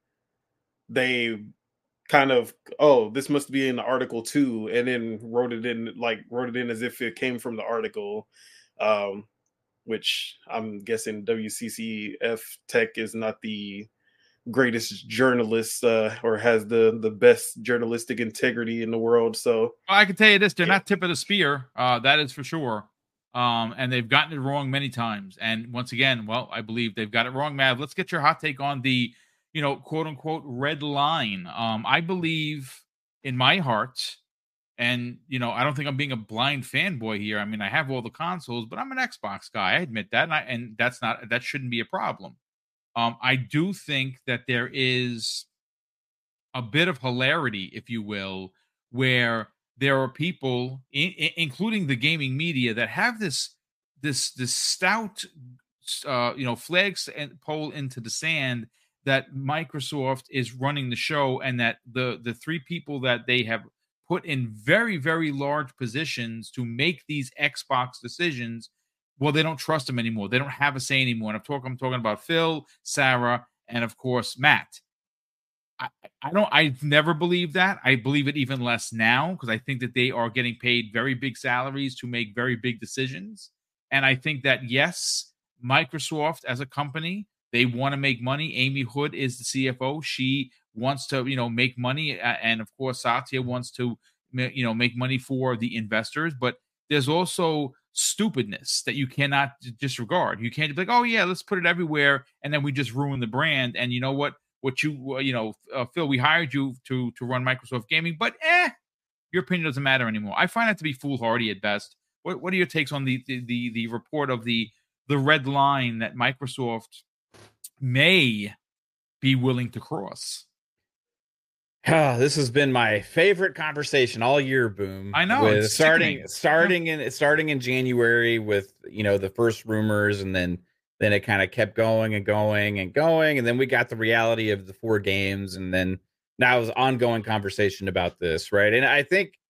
they kind of, oh, this must be in the article too, and then wrote it in like wrote it in as if it came from the article, um, which I'm guessing W C C F Tech is not the greatest journalist uh, or has the the best journalistic integrity in the world. So well, I can tell you this, they're yeah. not tip of the spear, uh, that is for sure. Um, and they've gotten it wrong many times. And once again, well, I believe they've got it wrong. Mav, let's get your hot take on the, you know, quote unquote red line. Um, I believe in my heart, and you know, I don't think I'm being a blind fanboy here. I mean, I have all the consoles, but I'm an Xbox guy. I admit that, and, I, and that's not that shouldn't be a problem. Um, I do think that there is a bit of hilarity, if you will, where there are people, in, in, including the gaming media, that have this this this stout, uh, you know, flags and pole into the sand that Microsoft is running the show, and that the the three people that they have put in very very large positions to make these Xbox decisions, well, they don't trust them anymore. They don't have a say anymore. And I'm talking, I'm talking about Phil, Sarah, and of course Matt. I, I don't. I've never believed that. I believe it even less now, because I think that they are getting paid very big salaries to make very big decisions. And I think that yes, Microsoft as a company, they want to make money. Amy Hood is the C F O. She wants to, you know, make money, and of course Satya wants to, you know, make money for the investors. But there's also stupidness that you cannot disregard. You can't be like, oh yeah, let's put it everywhere, and then we just ruin the brand. And you know what? What you, you know, uh, Phil, we hired you to to run Microsoft Gaming, but eh, your opinion doesn't matter anymore. I find that to be foolhardy at best. What What are your takes on the the the, the report of the the red line that Microsoft may be willing to cross? Ah, this has been my favorite conversation all year, Boom. I know. With It's starting sickening. starting in starting in January with, you know, the first rumors, and then then it kind of kept going and going and going, and then we got the reality of the four games, and then now it was ongoing conversation about this, right? And I think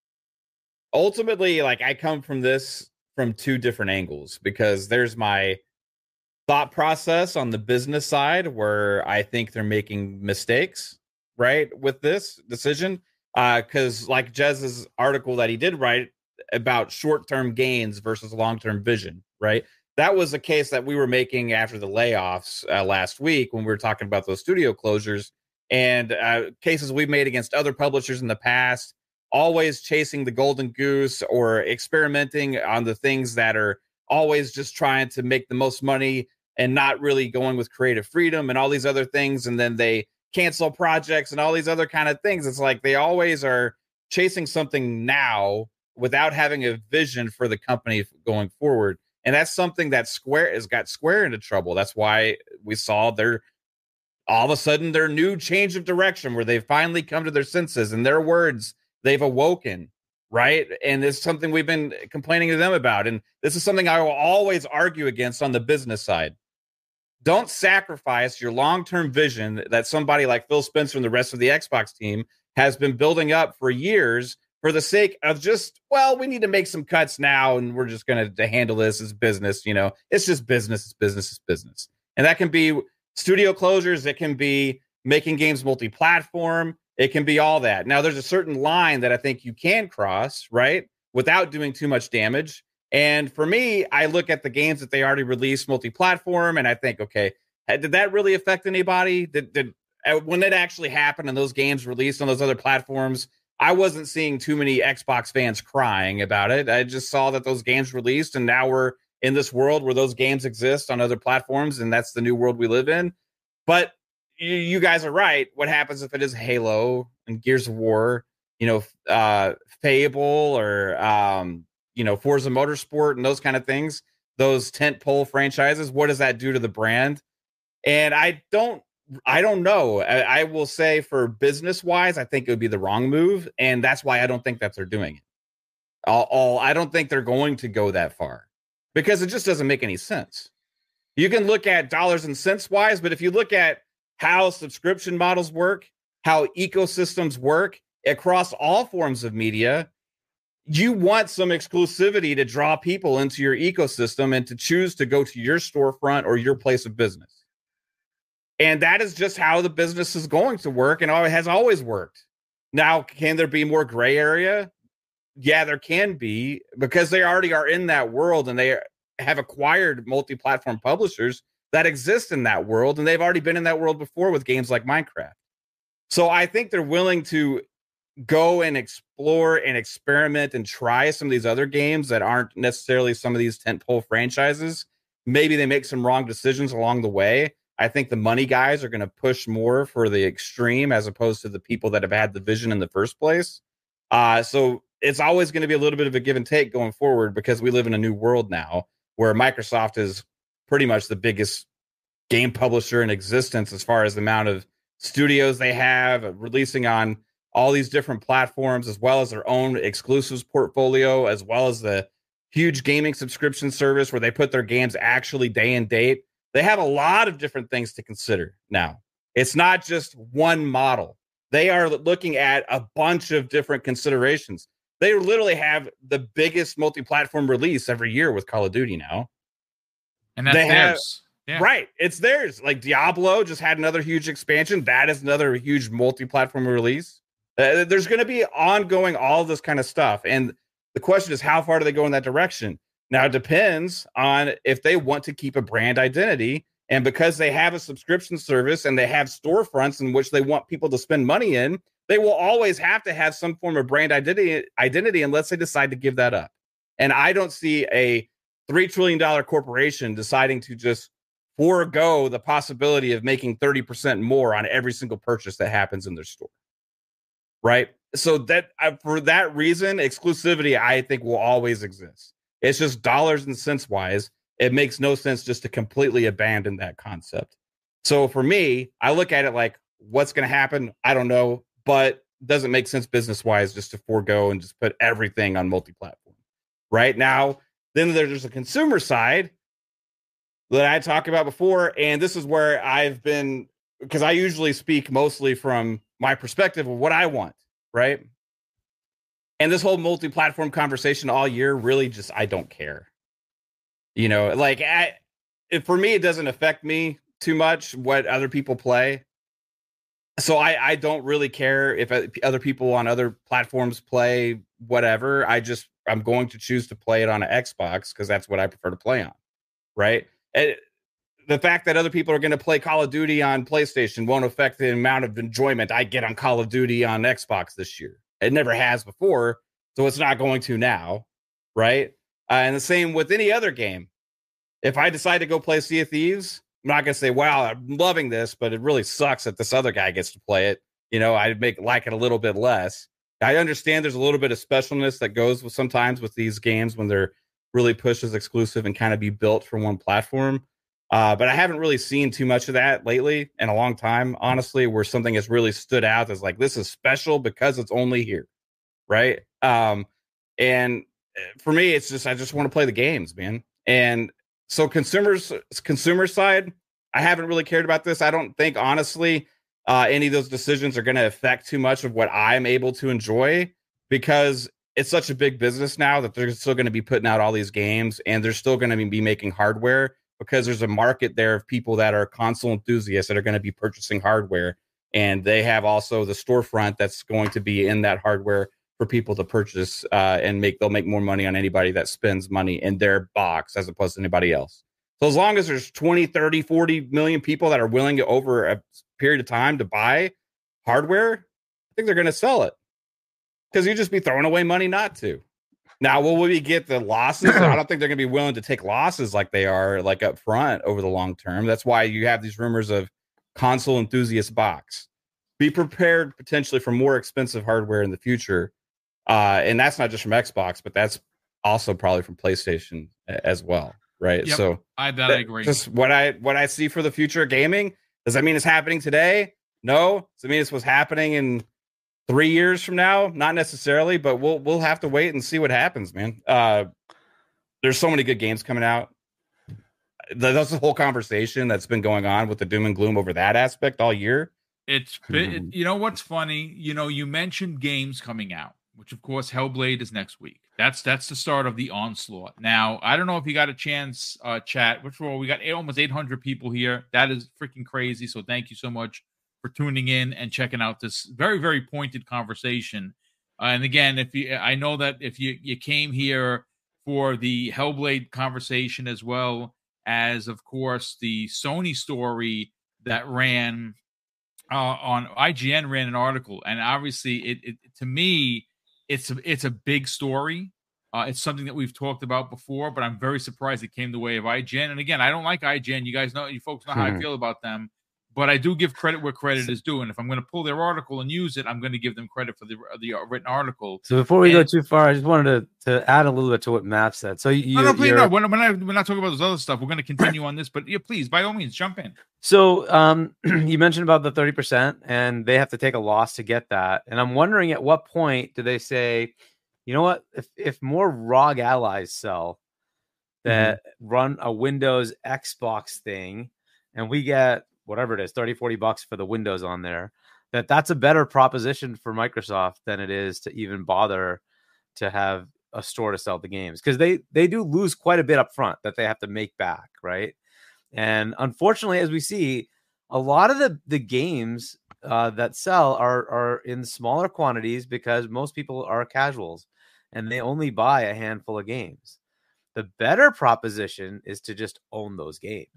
ultimately, like, I come from this from two different angles, because there's my thought process on the business side where I think they're making mistakes, right, with this decision. Uh, because like Jez's article that he did write about short-term gains versus long-term vision, right? That was a case that we were making after the layoffs uh, last week when we were talking about those studio closures, and uh, cases we've made against other publishers in the past, always chasing the golden goose or experimenting on the things that are always just trying to make the most money and not really going with creative freedom and all these other things. And then they cancel projects and all these other kind of things. It's like they always are chasing something now without having a vision for the company going forward. And that's something that Square has got Square into trouble. That's why we saw their all of a sudden their new change of direction, where they've finally come to their senses, and their words, they've awoken, right? And it's something we've been complaining to them about. And this is something I will always argue against on the business side. Don't sacrifice your long-term vision that somebody like Phil Spencer and the rest of the Xbox team has been building up for years for the sake of just, well, we need to make some cuts now, and we're just going to handle this as business. You know, it's just business, it's business, it's business. And that can be studio closures. It can be making games multi-platform. It can be all that. Now, there's a certain line that I think you can cross, right, without doing too much damage. And for me, I look at the games that they already released multi-platform, and I think, okay, did that really affect anybody? Did, did when it actually happened and those games released on those other platforms, I wasn't seeing too many Xbox fans crying about it. I just saw that those games released, and now we're in this world where those games exist on other platforms, and that's the new world we live in. But you, you guys are right. What happens if it is Halo and Gears of War, you know, uh, Fable, or um, you know, Forza Motorsport and those kind of things, those tentpole franchises? What does that do to the brand? And I don't, I don't know. I, I will say, for business wise, I think it would be the wrong move, and that's why I don't think that they're doing it. All, all I don't think they're going to go that far, because it just doesn't make any sense. You can look at dollars and cents wise, but if you look at how subscription models work, how ecosystems work across all forms of media, you want some exclusivity to draw people into your ecosystem and to choose to go to your storefront or your place of business. And that is just how the business is going to work, and it has always worked. Now, can there be more gray area? Yeah, there can be, because they already are in that world, and they have acquired multi-platform publishers that exist in that world, and they've already been in that world before with games like Minecraft. So I think they're willing to go and explore and experiment and try some of these other games that aren't necessarily some of these tentpole franchises. Maybe they make some wrong decisions along the way. I think the money guys are going to push more for the extreme as opposed to the people that have had the vision in the first place. Uh, so it's always going to be a little bit of a give and take going forward, because we live in a new world now where Microsoft is pretty much the biggest game publisher in existence as far as the amount of studios they have releasing on all these different platforms, as well as their own exclusives portfolio, as well as the huge gaming subscription service where they put their games actually day and date. They have a lot of different things to consider now. It's not just one model. They are looking at a bunch of different considerations. They literally have the biggest multi-platform release every year with Call of Duty now. And that's they theirs. Have, yeah. Right. It's theirs. Like Diablo just had another huge expansion. That is another huge multi-platform release. Uh, there's going to be ongoing all this kind of stuff. And the question is, how far do they go in that direction? Now, it depends on if they want to keep a brand identity And because they have a subscription service and they have storefronts in which they want people to spend money in, they will always have to have some form of brand identity, identity unless they decide to give that up. And I don't see a three trillion dollars corporation deciding to just forego the possibility of making thirty percent more on every single purchase that happens in their store. Right? So that uh, for that reason, exclusivity, I think, will always exist. It's just dollars and cents wise. It makes no sense just to completely abandon that concept. So for me, I look at it like, what's going to happen? I don't know, but it doesn't make sense business wise just to forego and just put everything on multi-platform. Right now, then there's a consumer side that I talked about before. And this is where I've been, because I usually speak mostly from my perspective of what I want. Right. And this whole multi-platform conversation all year, really just, I don't care. You know, like I, if for me, it doesn't affect me too much what other people play. So I, I don't really care if other people on other platforms play whatever. I just, I'm going to choose to play it on an Xbox because that's what I prefer to play on. Right. And the fact that other people are going to play Call of Duty on PlayStation won't affect the amount of enjoyment I get on Call of Duty on Xbox this year. It never has before. So it's not going to now. Right. Uh, and the same with any other game. If I decide to go play Sea of Thieves, I'm not going to say, wow, I'm loving this, but it really sucks that this other guy gets to play it. You know, I'd make like it a little bit less. I understand there's a little bit of specialness that goes with sometimes with these games when they're really pushed as exclusive and kind of be built for one platform. Uh, but I haven't really seen too much of that lately in a long time, honestly, where something has really stood out as like, this is special because it's only here. Right. Um, and for me, it's just, I just want to play the games, man. And so consumers, consumer side, I haven't really cared about this. I don't think, honestly, uh, any of those decisions are going to affect too much of what I'm able to enjoy because it's such a big business now that they're still going to be putting out all these games and they're still going to be making hardware because there's a market there of people that are console enthusiasts that are going to be purchasing hardware. And they have also the storefront that's going to be in that hardware for people to purchase uh, and make, they'll make more money on anybody that spends money in their box as opposed to anybody else. So as long as there's twenty, thirty, forty million people that are willing to over a period of time to buy hardware, I think they're going to sell it because you'd just be throwing away money not to. Now, will we get the losses? I don't think they're going to be willing to take losses like they are like up front over the long term. That's why you have these rumors of console enthusiast box. Be prepared potentially for more expensive hardware in the future. Uh, and that's not just from Xbox, but that's also probably from PlayStation as well, right? Yep, so I that, that I agree. Just what I what I see for the future of gaming. Does that mean it's happening today? No. Does it mean it's what's happening in three years from now? Not necessarily, but we'll we'll have to wait and see what happens, man. Uh, there's so many good games coming out. That's the whole conversation that's been going on with the doom and gloom over that aspect all year. It's it, you know what's funny? You know, you mentioned games coming out, which of course Hellblade is next week. That's that's the start of the onslaught. Now, I don't know if you got a chance, uh, chat. Which all we got almost eight hundred people here. That is freaking crazy. So thank you so much for tuning in and checking out this very very pointed conversation. Uh, and again, if you, I know that if you you came here for the Hellblade conversation as well as, of course, the Sony story that ran uh, on I G N ran an article, and obviously it, it to me. It's a, it's a big story. Uh, it's something that we've talked about before, but I'm very surprised it came the way of I G N. And again, I don't like I G N. You guys know, you folks know how mm-hmm. I feel about them. But I do give credit where credit is due. And if I'm going to pull their article and use it, I'm going to give them credit for the the written article. So before we and, go too far, I just wanted to, to add a little bit to what Matt said. So you, no, no, please, no. We're, we're, not, we're not talking about this other stuff. We're going to continue on this. But yeah, please, by all means, jump in. So um, you mentioned about the thirty percent, and they have to take a loss to get that. And I'm wondering at what point do they say, you know what, if, if more R O G allies sell that mm-hmm. run a Windows Xbox thing, and we get whatever it is, thirty, forty bucks for the Windows on there, that that's a better proposition for Microsoft than it is to even bother to have a store to sell the games. Because they, they do lose quite a bit up front that they have to make back, right? And unfortunately, as we see, a lot of the, the games uh, that sell are, are in smaller quantities because most people are casuals and they only buy a handful of games. The better proposition is to just own those games.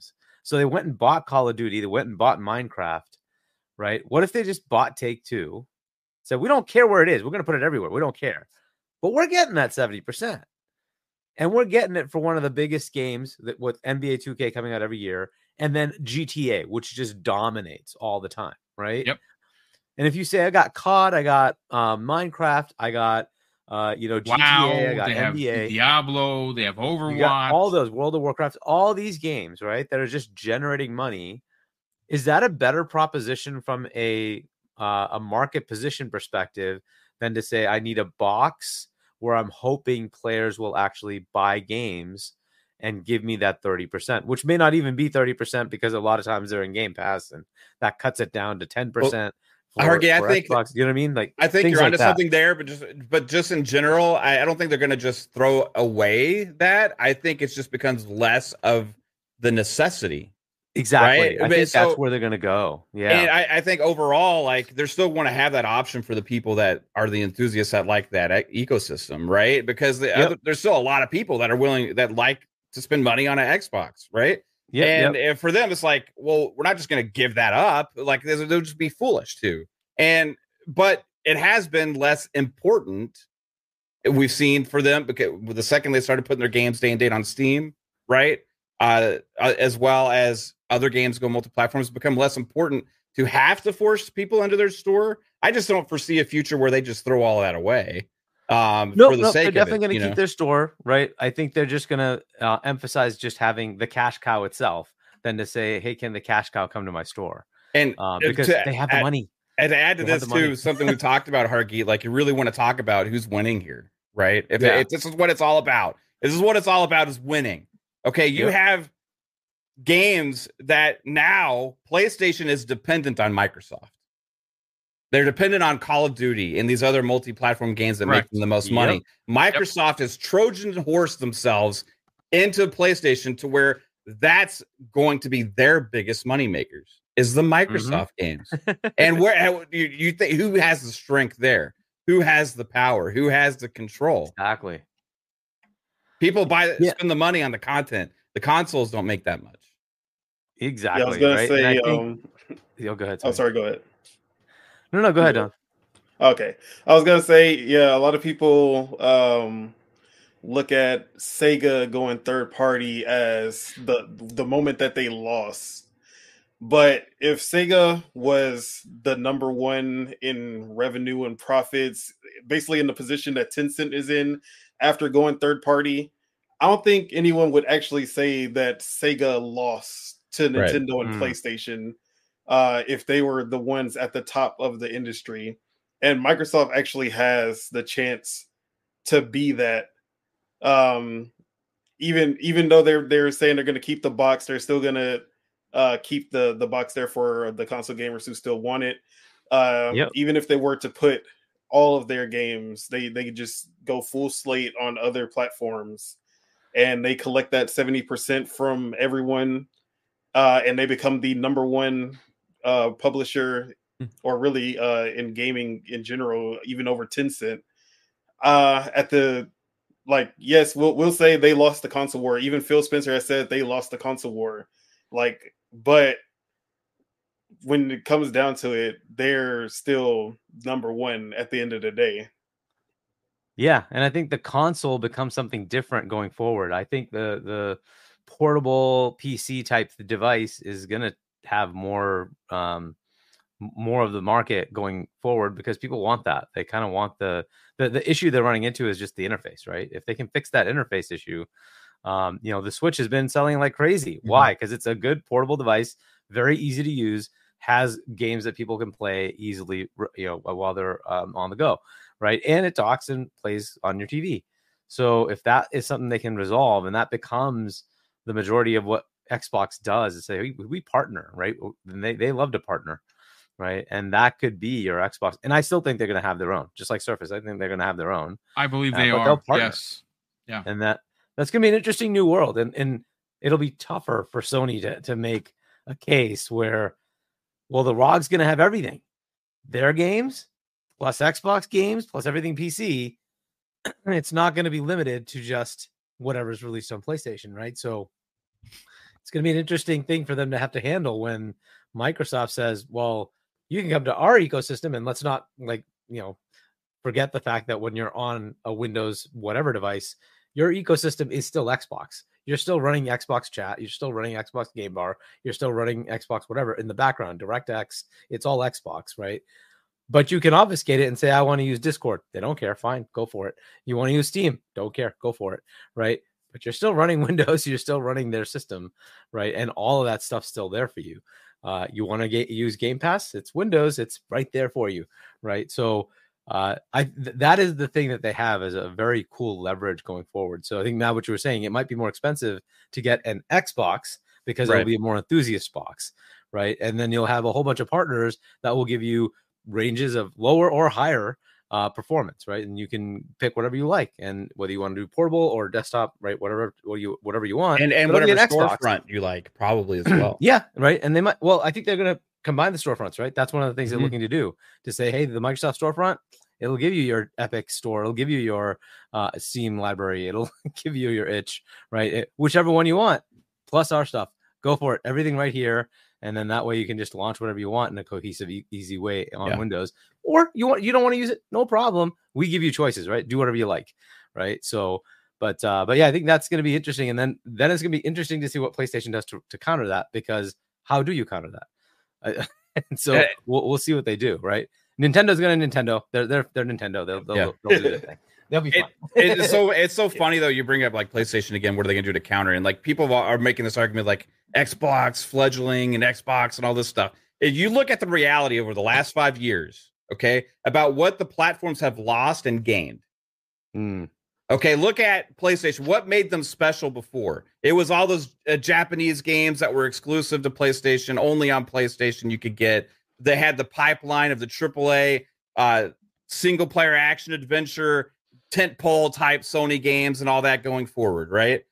So they went and bought Call of Duty. They went and bought Minecraft, right? What if they just bought Take-Two? Said, we don't care where it is. We're going to put it everywhere. We don't care. But we're getting that seventy percent. And we're getting it for one of the biggest games that with N B A two K coming out every year. And then G T A, which just dominates all the time, right? Yep. And if you say, I got C O D, I got um, Minecraft, I got, uh, you know, G T A, WoW, I got they N B A. have Diablo, they have Overwatch. You got all those, World of Warcraft, all these games, right, that are just generating money. Is that a better proposition from a uh, a market position perspective than to say, I need a box where I'm hoping players will actually buy games and give me that thirty percent, which may not even be thirty percent because a lot of times they're in Game Pass and that cuts it down to ten percent. Well, for, Hargy, I for think Xbox, you know what I mean? Like, I think things you're like onto that. something there, but just but just in general, I, I don't think they're going to just throw away that. I think it just becomes less of the necessity. Exactly. Right? I But think so- that's where they're going to go. Yeah. And I, I think overall, like, they're still going to have that option for the people that are the enthusiasts that like that e- ecosystem, right? Because the Yep. other, there's still a lot of people that are willing that like to spend money on an Xbox, right? Yep, and yep. if for them, it's like, well, we're not just going to give that up. Like, they'll they'll just be foolish too. And but it has been less important. We've seen for them because the second they started putting their games day and date on Steam, right? Uh, uh, as well as other games go multi-platforms, become less important to have to force people into their store. I just don't foresee a future where they just throw all that away. Um, No, for the no, sake they're of definitely it, going to you keep know? their store, right? I think they're just going to uh, emphasize just having the cash cow itself than to say, hey, can the cash cow come to my store? And Uh, uh, because to they have the add- money. And to add to They have this the money. too, something we talked about, Hargy, like you really want to talk about who's winning here, right? If, Yeah. if this is what it's all about, this is what it's all about is winning. Okay, you Yep. have games that now PlayStation is dependent on Microsoft. They're dependent on Call of Duty and these other multi-platform games that Correct. make them the most Yep. money. Microsoft has Trojan horse themselves into PlayStation to where that's going to be their biggest money makers is the Microsoft games. And where how- you, you think who has the strength there? Who has the power? Who has the control? Exactly. People buy Yeah. spend the money on the content. The consoles don't make that much. Exactly. Yeah, I was gonna right? say. And I think, um, oh, go ahead. oh, sorry. Go ahead. No, no, go ahead, Don. Okay, I was gonna say, yeah, a lot of people um, look at Sega going third party as the the moment that they lost. But if Sega was the number one in revenue and profits, basically in the position that Tencent is in after going third party, I don't think anyone would actually say that Sega lost to Right. Nintendo and Mm. PlayStation uh, if they were the ones at the top of the industry. And Microsoft actually has the chance to be that. Um, even even though they're they're saying they're going to keep the box, they're still going to uh, keep the the box there for the console gamers who still want it. Uh, Yep. Even if they were to put all of their games, they they could just go full slate on other platforms, and they collect that seventy percent from everyone, uh, and they become the number one uh, publisher, or really uh, in gaming in general, even over Tencent. Uh, at the like, yes, we'll we'll say they lost the console war. Even Phil Spencer has said they lost the console war. Like, but when it comes down to it, they're still number one at the end of the day. Yeah, and I think the console becomes something different going forward. I think the the portable P C type device is going to have more um m- more of the market going forward because people want that. They kind of want the, the the issue they're running into is just the interface, right? If they can fix that interface issue, um, you know, the Switch has been selling like crazy. Mhm. Why? Because it's a good portable device, very easy to use, has games that people can play easily, r- you know, while they're um, on the go, right? And it docks and plays on your T V. So if that is something they can resolve, and that becomes the majority of what Xbox does, is say we, we partner, right? And they they love to partner, right? And that could be your Xbox. And I still think they're going to have their own, just like Surface. I think they're going to have their own, I believe Uh, they but they'll are. partner. Yes. Yeah. and that that's going to be an interesting new world. And and it'll be tougher for Sony to to make a case where, well, the R O G's going to have everything, their games plus Xbox games plus everything P C. It's not going to be limited to just whatever's released on PlayStation, right? So it's going to be an interesting thing for them to have to handle when Microsoft says, well, you can come to our ecosystem, and let's not like, you know, forget the fact that when you're on a Windows whatever device, your ecosystem is still Xbox. You're still running Xbox Chat. You're still running Xbox Game Bar. You're still running Xbox whatever in the background, DirectX. It's all Xbox, right? But you can obfuscate it and say, I want to use Discord. They don't care. Fine, go for it. You want to use Steam? Don't care. Go for it, right? But you're still running Windows. You're still running their system, right? And all of that stuff's still there for you. Uh, you want to get use Game Pass? It's Windows. It's right there for you, right? So uh, I th- that is the thing that they have as a very cool leverage going forward. So I think now what you were saying, it might be more expensive to get an Xbox because Right. it'll be a more enthusiast box, right? And then you'll have a whole bunch of partners that will give you ranges of lower or higher uh, performance, right? And you can pick whatever you like, and whether you want to do portable or desktop, right? Whatever, what you whatever you want, And and But it'll be whatever an Xbox. storefront you like, probably as well. Yeah, right. And they might. Well, I think they're going to combine the storefronts, right? That's one of the things Mhm. they're looking to do. To say, hey, the Microsoft storefront, it'll give you your Epic store, it'll give you your uh, Steam library, it'll give you your itch, right? It, whichever one you want, plus our stuff. Go for it. Everything right here. And then that way you can just launch whatever you want in a cohesive, e- easy way on Yeah. Windows. Or you want you don't want to use it, no problem. We give you choices, right? Do whatever you like, right? So, but uh, but yeah, I think that's going to be interesting. And then then it's going to be interesting to see what PlayStation does to, to counter that, because how do you counter that? Uh, and so Uh, we'll we'll see what they do, right? Nintendo's going to Nintendo. They're they're they're Nintendo. They'll they'll, Yeah. they'll do their thing. They'll be It- fine. it's so it's so funny though. You bring up like PlayStation again. What are they gonna do to counter? And like people are making this argument like Xbox fledgling and Xbox and all this stuff. If you look at the reality over the last five years, okay, about what the platforms have lost and gained. Mm. Okay, look at PlayStation. What made them special before? It was all those uh, Japanese games that were exclusive to PlayStation, only on PlayStation you could get. They had the pipeline of the triple A uh, single player action adventure, tentpole type Sony games and all that going forward, right?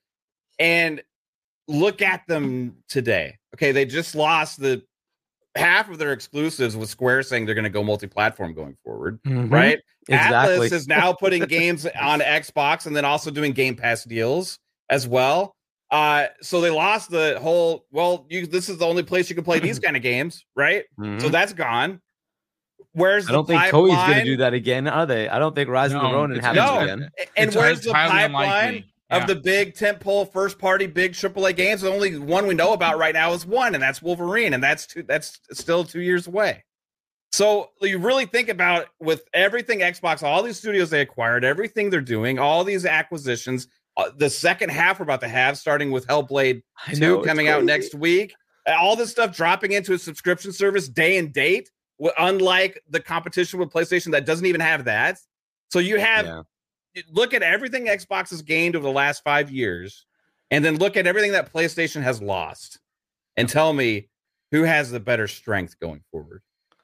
And look at them today. Okay, they just lost the half of their exclusives with Square saying they're going to go multi-platform going forward, Mhm. right? Exactly. Atlas is now putting games on Xbox and then also doing Game Pass deals as well. Uh, so they lost the whole, well, you this is the only place you can play these kind of games, right? Mhm. So that's gone. Where's I don't the think pipeline? Koei's going to do that again, are they? I don't think Rise of the No, Ronin it's- happens no. again. And It's where's the highly pipeline unlikely. of Yeah. the big tentpole first party big triple A games? The only one we know about right now is one, and that's Wolverine, and that's two, that's still two years away. So you really think about with everything Xbox, all these studios they acquired, everything they're doing, all these acquisitions, uh, the second half we're about to have, starting with Hellblade I two know, it's coming out crazy. next week, all this stuff dropping into a subscription service day and date, wh- unlike the competition with PlayStation that doesn't even have that. So you have Yeah. look at everything Xbox has gained over the last five years, and then look at everything that PlayStation has lost, and tell me who has the better strength going forward.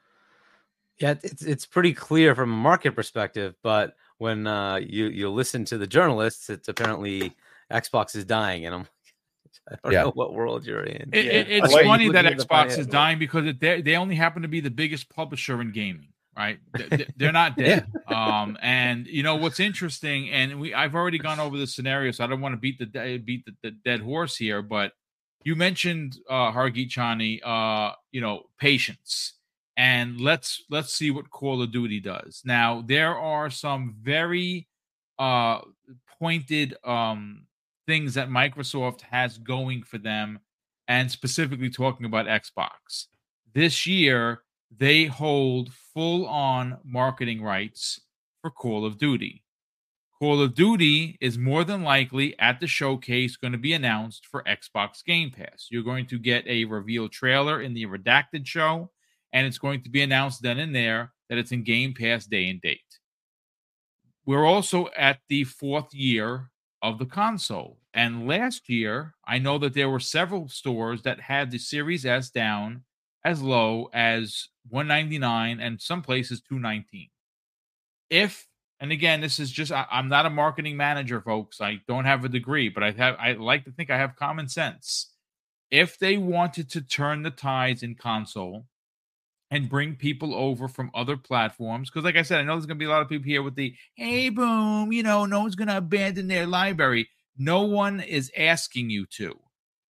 Yeah, it's it's pretty clear from a market perspective, but when uh, you you listen to the journalists, it's apparently Xbox is dying, and I'm like, I don't Yeah. know what world you're in. It, Yeah. it- it's Like, funny that looking at the Xbox is finance- dying because it, they they only happen to be the biggest publisher in gaming, right? They- they- They're not dead. Um, and you know what's interesting, and we I've already gone over the scenario, so I don't want to beat the de- beat the, the dead horse here. But you mentioned uh, Hargeet Chani, uh, you know, patience, and let's let's see what Call of Duty does. Now there are some very uh, pointed um, things that Microsoft has going for them, and specifically talking about Xbox. This year, they hold full-on marketing rights for Call of Duty. Call of Duty is more than likely at the showcase going to be announced for Xbox Game Pass. You're going to get a reveal trailer in the Redacted show, and it's going to be announced then and there that it's in Game Pass day and date. We're also at the fourth year of the console. And last year, I know that there were several stores that had the Series S down as low as one ninety-nine and some places two nineteen. If, and again, this is just, I, I'm not a marketing manager, folks. I don't have a degree, but I have, I like to think I have common sense. If they wanted to turn the tides in console and bring people over from other platforms, because like I said, I know there's going to be a lot of people here with the, hey, boom, you know, no one's going to abandon their library. No one is asking you to.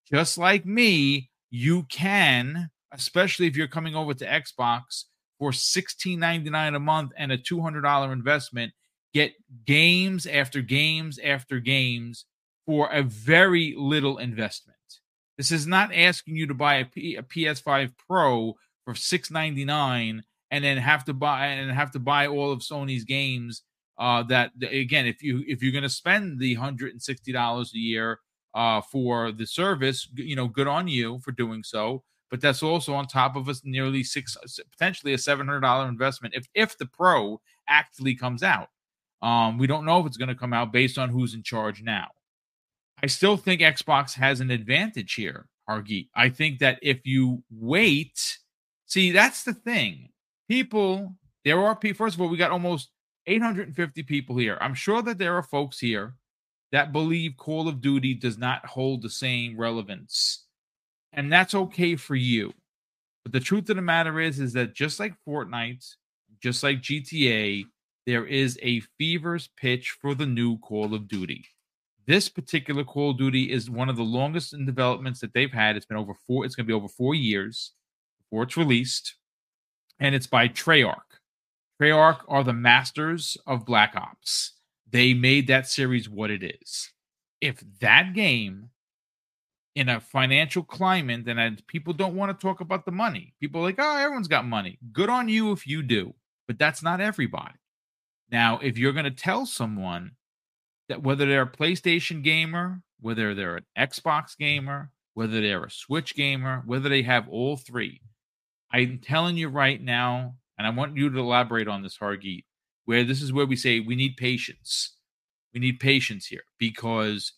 just like me, you can, especially if you're coming over to Xbox for sixteen ninety-nine a month and a two hundred dollars investment, get games after games after games for a very little investment. This is not asking you to buy a, P- a P S five Pro for six ninety-nine and then have to buy and have to buy all of Sony's games. Uh, that again, if you if you're going to spend the one hundred sixty dollars a year uh, for the service, you know, good on you for doing so. But that's also on top of us nearly six, potentially a seven hundred dollars investment if if the Pro actually comes out. Um, we don't know if it's going to come out based on who's in charge now. I still think Xbox has an advantage here, Hargeet. I think that if you wait, see, that's the thing. People, there are people, first of all, we got almost eight hundred fifty people here. I'm sure that there are folks here that believe Call of Duty does not hold the same relevance. And that's okay for you. But the truth of the matter is, is that just like Fortnite, just like G T A, there is a fever's pitch for the new Call of Duty. This particular Call of Duty is one of the longest in developments that they've had. It's been over four, it's going to be over four years before it's released. And it's by Treyarch. Treyarch are the masters of Black Ops. They made that series what it is. If that game, in a financial climate, then people don't want to talk about the money. People are like, oh, everyone's got money. Good on you if you do. But that's not everybody. Now, if you're going to tell someone that whether they're a PlayStation gamer, whether they're an Xbox gamer, whether they're a Switch gamer, whether they have all three, I'm telling you right now, and I want you to elaborate on this, Hargeet, where this is where we say we need patience. We need patience here because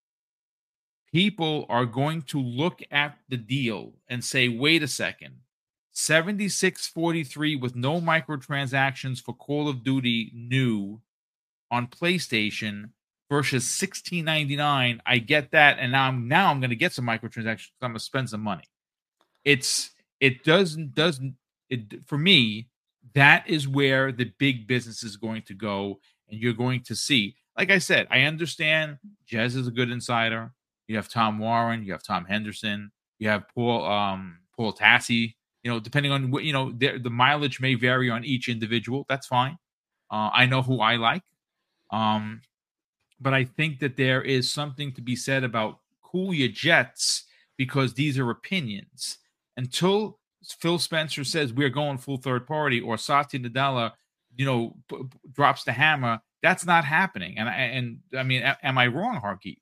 people are going to look at the deal and say, wait a second, seventy-six forty-three with no microtransactions for Call of Duty new on PlayStation versus sixteen ninety-nine. I get that, and now I'm now I'm going to get some microtransactions. I'm going to spend some money. It's it doesn't doesn't it for me. That is where the big business is going to go, and you're going to see. Like I said, I understand Jez is a good insider. You have Tom Warren, you have Tom Henderson, you have Paul um, Paul Tassi. You know, depending on what you know, the, the mileage may vary on each individual. That's fine. Uh, I know who I like, um, but I think that there is something to be said about cool your jets because these are opinions. Until Phil Spencer says we're going full third party, or Satya Nadella, you know, p- p- drops the hammer, that's not happening. And I and I mean, a- am I wrong, Hargeet?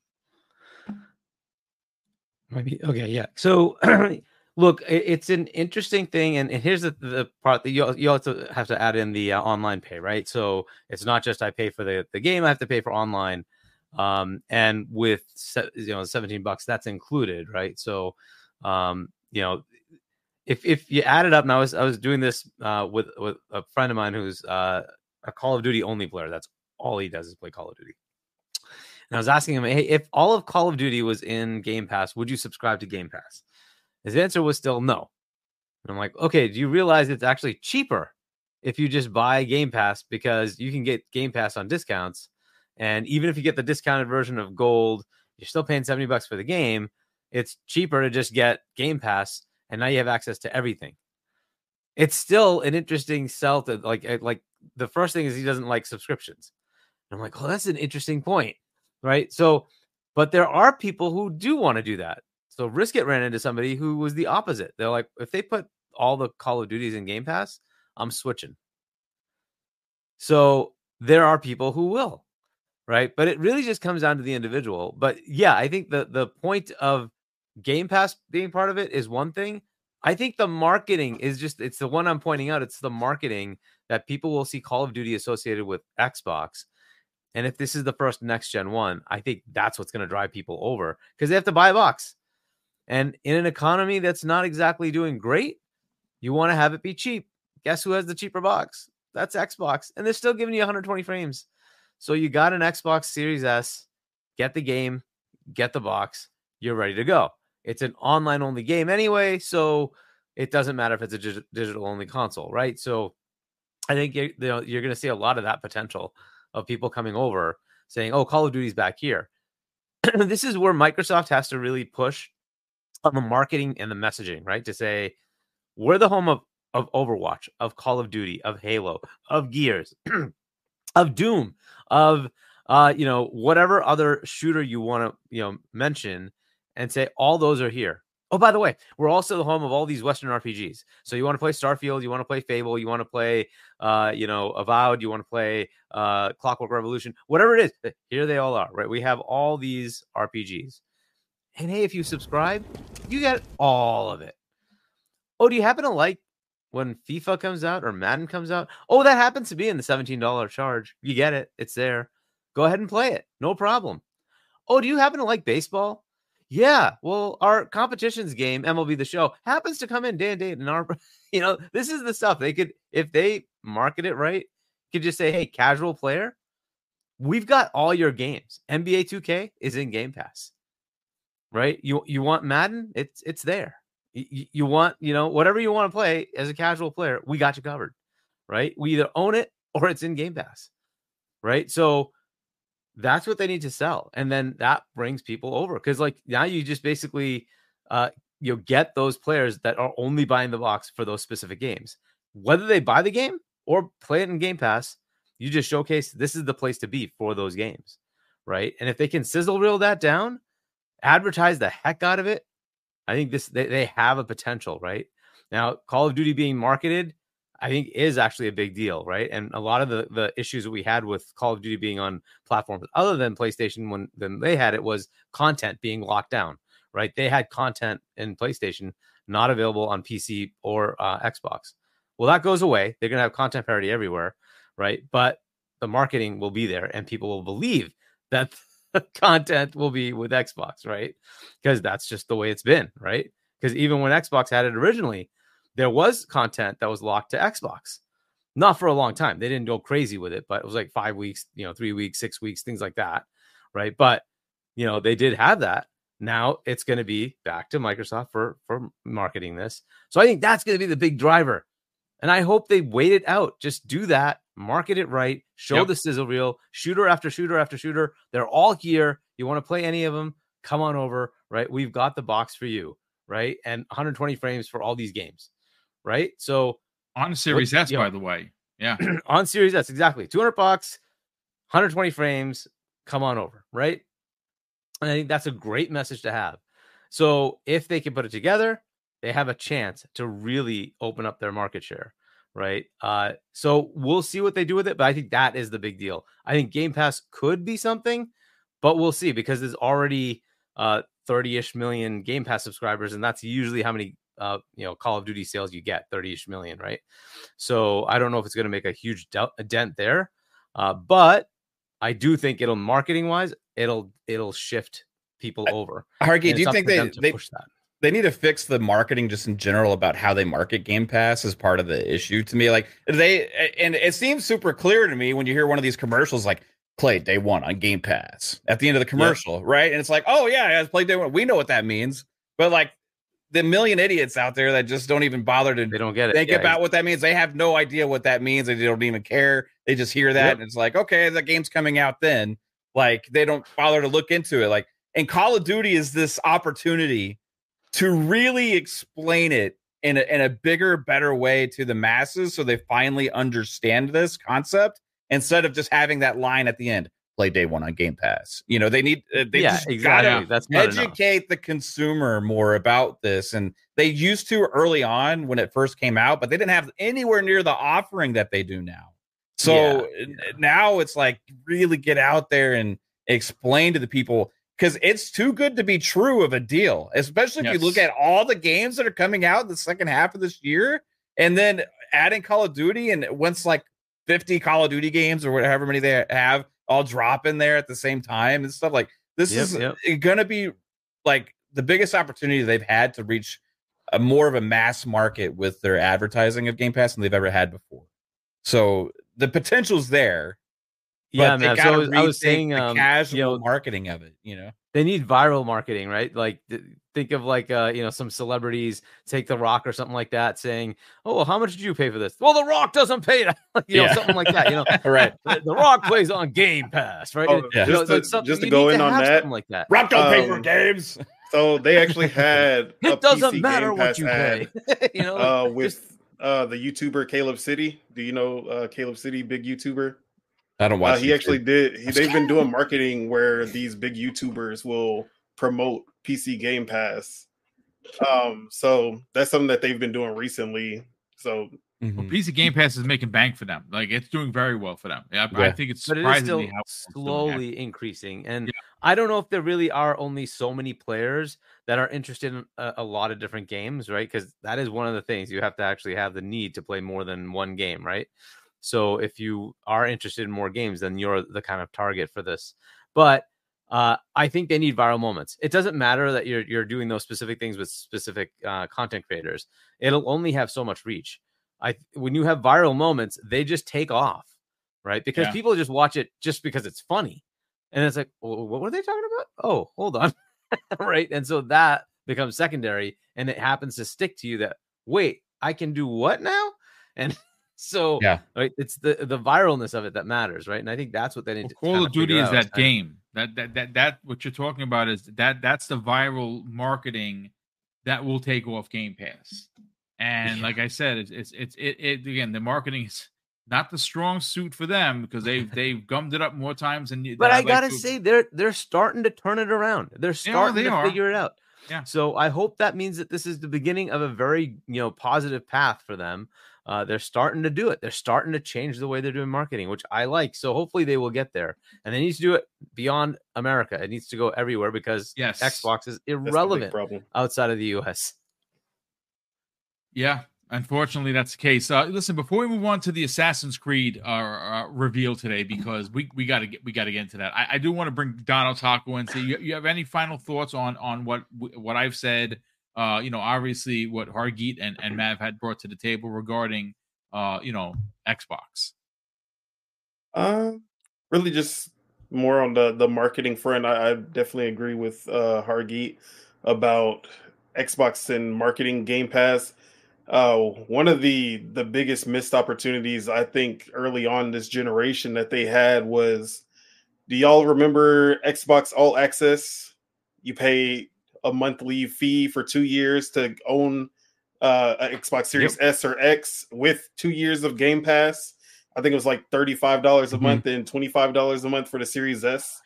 Maybe okay, yeah. So, look, it, it's an interesting thing, and, and here's the, the part that you you also have to add in the uh, online pay, right? So it's not just I pay for the the game; I have to pay for online, um, and with se- you know seventeen bucks, that's included, right? So, um, you know. If if you add it up, and I was I was doing this uh, with with a friend of mine who's uh, a Call of Duty only player. That's all he does is play Call of Duty. And I was asking him, hey, if all of Call of Duty was in Game Pass, would you subscribe to Game Pass? His answer was still no. And I'm like, okay, do you realize it's actually cheaper if you just buy Game Pass because you can get Game Pass on discounts, and even if you get the discounted version of Gold, you're still paying seventy bucks for the game. It's cheaper to just get Game Pass. And now you have access to everything. It's still an interesting sell to like, like the first thing is he doesn't like subscriptions. And I'm like, oh, that's an interesting point. Right. So, but there are people who do want to do that. So Riskit ran into somebody who was the opposite. They're like, if they put all the Call of Duties in Game Pass, I'm switching. So there are people who will. Right. But it really just comes down to the individual. But yeah, I think the, the point of Game Pass being part of it is one thing. I think the marketing is just, it's the one I'm pointing out. It's the marketing that people will see Call of Duty associated with Xbox. And if this is the first next gen one, I think that's what's going to drive people over because they have to buy a box. And in an economy that's not exactly doing great, you want to have it be cheap. Guess who has the cheaper box? That's Xbox. And they're still giving you one hundred twenty frames. So you got an Xbox Series S, get the game, get the box, you're ready to go. It's an online only game anyway, so it doesn't matter if it's a dig- digital only console, right? So I think you're, you know, you're going to see a lot of that potential of people coming over saying, oh, Call of Duty's back here. This is where Microsoft has to really push on the marketing and the messaging, right? To say we're the home of of Overwatch, of Call of Duty, of Halo, of Gears, of Doom, of uh, you know, whatever other shooter you want to, you know, mention, and say all those are here. Oh, by the way, we're also the home of all these Western R P Gs. So you want to play Starfield, you want to play Fable, you want to play, uh, you know, Avowed, you want to play uh, Clockwork Revolution, whatever it is. Here they all are, right? We have all these R P Gs. And hey, if you subscribe, you get all of it. Oh, do you happen to like when FIFA comes out or Madden comes out? Oh, that happens to be in the seventeen dollars charge. You get it. It's there. Go ahead and play it. No problem. Oh, do you happen to like baseball? Yeah, well, our competitions game, M L B The Show, happens to come in day and date. And our, you know, this is the stuff they could, if they market it right, could just say, hey, casual player, we've got all your games. N B A two K is in Game Pass, right? You you want Madden? It's it's there. You, you want, you know, whatever you want to play as a casual player, we got you covered, right? We either own it or it's in Game Pass, right? So that's what they need to sell. And then that brings people over. Because like now you just basically uh you know, get those players that are only buying the box for those specific games. Whether they buy the game or play it in Game Pass, you just showcase this is the place to be for those games. Right. And if they can sizzle reel that down, advertise the heck out of it, I think this they, they have a potential, right? Now, Call of Duty being marketed, I think is actually a big deal, right? And a lot of the, the issues that we had with Call of Duty being on platforms other than PlayStation when then they had it was content being locked down, right? They had content in PlayStation not available on P C or uh, Xbox. Well, that goes away. They're going to have content parity everywhere, right? But the marketing will be there and people will believe that content will be with Xbox, right? Because that's just the way it's been, right? Because even when Xbox had it originally, there was content that was locked to Xbox. Not for a long time. They didn't go crazy with it, but it was like five weeks, you know, three weeks, six weeks, things like that, right? But, you know, they did have that. Now it's going to be back to Microsoft for, for marketing this. So I think that's going to be the big driver. And I hope they wait it out. Just do that. Market it right. Show yep. the sizzle reel. Shooter after shooter after shooter. They're all here. You want to play any of them? Come on over, right? We've got the box for you, right? And one hundred twenty frames for all these games, right? So on Series what, S, by know, the way, yeah, on Series S, exactly. two hundred bucks, one hundred twenty frames. Come on over, right? And I think that's a great message to have. So if they can put it together, they have a chance to really open up their market share. Right. Uh, so we'll see what they do with it. But I think that is the big deal. I think Game Pass could be something, but we'll see because there's already uh, thirty-ish million Game Pass subscribers. And that's usually how many, uh, you know, Call of Duty sales you get, thirty-ish million. Right. So I don't know if it's going to make a huge de- a dent there. Uh, but I do think it'll marketing wise, it'll it'll shift people over. Hargy, do you think they, they push that? They need to fix the marketing just in general about how they market Game Pass as part of the issue to me. Like they, and it seems super clear to me when you hear one of these commercials, like play day one on Game Pass at the end of the commercial, yeah. right? And it's like, oh yeah, I play day one. We know what that means, but like the million idiots out there that just don't even bother to they don't get it. think yeah, about what that means. They have no idea what that means. They don't even care. They just hear that yep. and it's like, okay, the game's coming out then. Like they don't bother to look into it. Like, and Call of Duty is this opportunity to really explain it in a, in a bigger, better way to the masses so they finally understand this concept instead of just having that line at the end, play day one on Game Pass. You know, they need, they yeah, just exactly. gotta That's educate enough. the consumer more about this. And they used to early on when it first came out, but they didn't have anywhere near the offering that they do now. So yeah, yeah. now it's like really get out there and explain to the people, because it's too good to be true of a deal, especially if yes. you look at all the games that are coming out in the second half of this year and then adding Call of Duty. And once like fifty Call of Duty games or whatever many they have all drop in there at the same time and stuff like this yep, is yep. going to be like the biggest opportunity they've had to reach a more of a mass market with their advertising of Game Pass than they've ever had before. So the potential's there. Yeah, man. So I was, I was saying, the um, casual you know, marketing of it, you know, they need viral marketing, right? Like, th- think of like, uh, you know, some celebrities take The Rock or something like that, saying, "Oh, well, how much did you pay for this?" Well, The Rock doesn't pay that, you know, yeah. something like that. You know, right? The, the Rock plays on Game Pass, right? Oh, yeah. Just, know, to, just to go in to on that, like that. Rock don't um, pay for games. So they actually had a It doesn't P C matter Game what Pass you ad, pay. you know, like, uh, just- with uh, the YouTuber Caleb City. Do you know uh, Caleb City, big YouTuber? I don't Uh, watch. he YouTube. actually did. He, they've been doing marketing where these big YouTubers will promote P C Game Pass. Um, so that's something that they've been doing recently. So Mhm. Well, P C Game Pass is making bank for them. Like it's doing very well for them. Yeah, I Yeah. think it's but it is surprisingly still how well it's doing, slowly increasing. And Yeah. I don't know if there really are only so many players that are interested in a, a lot of different games, right? Because that is one of the things you have to actually have the need to play more than one game, right? So if you are interested in more games, then you're the kind of target for this. But uh, I think they need viral moments. It doesn't matter that you're you're doing those specific things with specific uh, content creators. It'll only have so much reach. I when you have viral moments, they just take off, right? Because Yeah. people just watch it just because it's funny, and it's like, well, what were they talking about? Oh, hold on, right? And so that becomes secondary, and it happens to stick to you. That wait, I can do what now? And so, Yeah. right, it's the the viralness of it that matters, right? And I think that's what they need Well, to Call kinda of Duty figure is out. that game. That that that that what you're talking about is that that's the viral marketing that will take off Game Pass. And Yeah. like I said, it's it's it's it, it again. The marketing is not the strong suit for them because they've they've gummed it up more times than. But than I I'd like gotta to- say, they're they're starting to turn it around. They're are, starting they to are. figure it out. Yeah. So I hope that means that this is the beginning of a very you know positive path for them. Uh, they're starting to do it. They're starting to change the way they're doing marketing, which I like. So hopefully they will get there. And they need to do it beyond America. It needs to go everywhere because Yes. Xbox is that's the big irrelevant problem. outside of the U S. Yeah, unfortunately, that's the case. Uh, listen, before we move on to the Assassin's Creed uh, uh, reveal today, because we we got to get we got to get into that. I, I do want to bring Donald Taco in. See, you, you have any final thoughts on on what what I've said? Uh, you know, obviously, what Hargeet and and Mav had brought to the table regarding, uh, you know, Xbox. Uh, really just more on the the marketing front. I, I definitely agree with uh Hargeet about Xbox and marketing Game Pass. Uh, one of the the biggest missed opportunities I think early on this generation that they had was, do y'all remember Xbox All Access? You pay a monthly fee for two years to own uh, a Xbox Series S or X with two years of Game Pass. I think it was like thirty-five dollars a Mhm. month and twenty-five dollars a month for the Series S.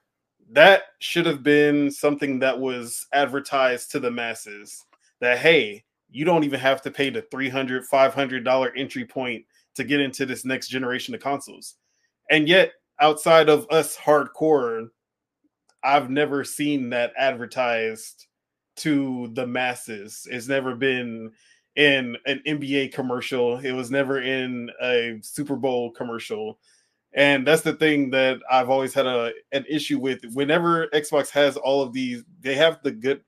That should have been something that was advertised to the masses that, hey, you don't even have to pay the three hundred dollars, five hundred dollars entry point to get into this next generation of consoles. And yet, outside of us hardcore, I've never seen that advertised to the masses. It's never been in an N B A commercial. It was never in a Super Bowl commercial. And that's the thing that I've always had a an issue with. Whenever Xbox has all of these, they have the good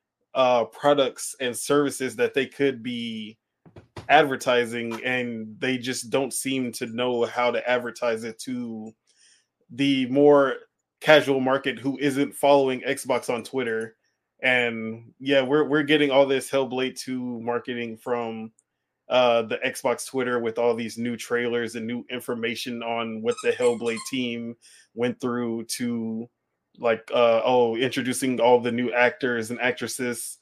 uh products and services that they could be advertising, and they just don't seem to know how to advertise it to the more casual market who isn't following Xbox on Twitter. And yeah, we're we're getting all this Hellblade two marketing from uh the Xbox Twitter with all these new trailers and new information on what the Hellblade team went through to, like uh oh introducing all the new actors and actresses.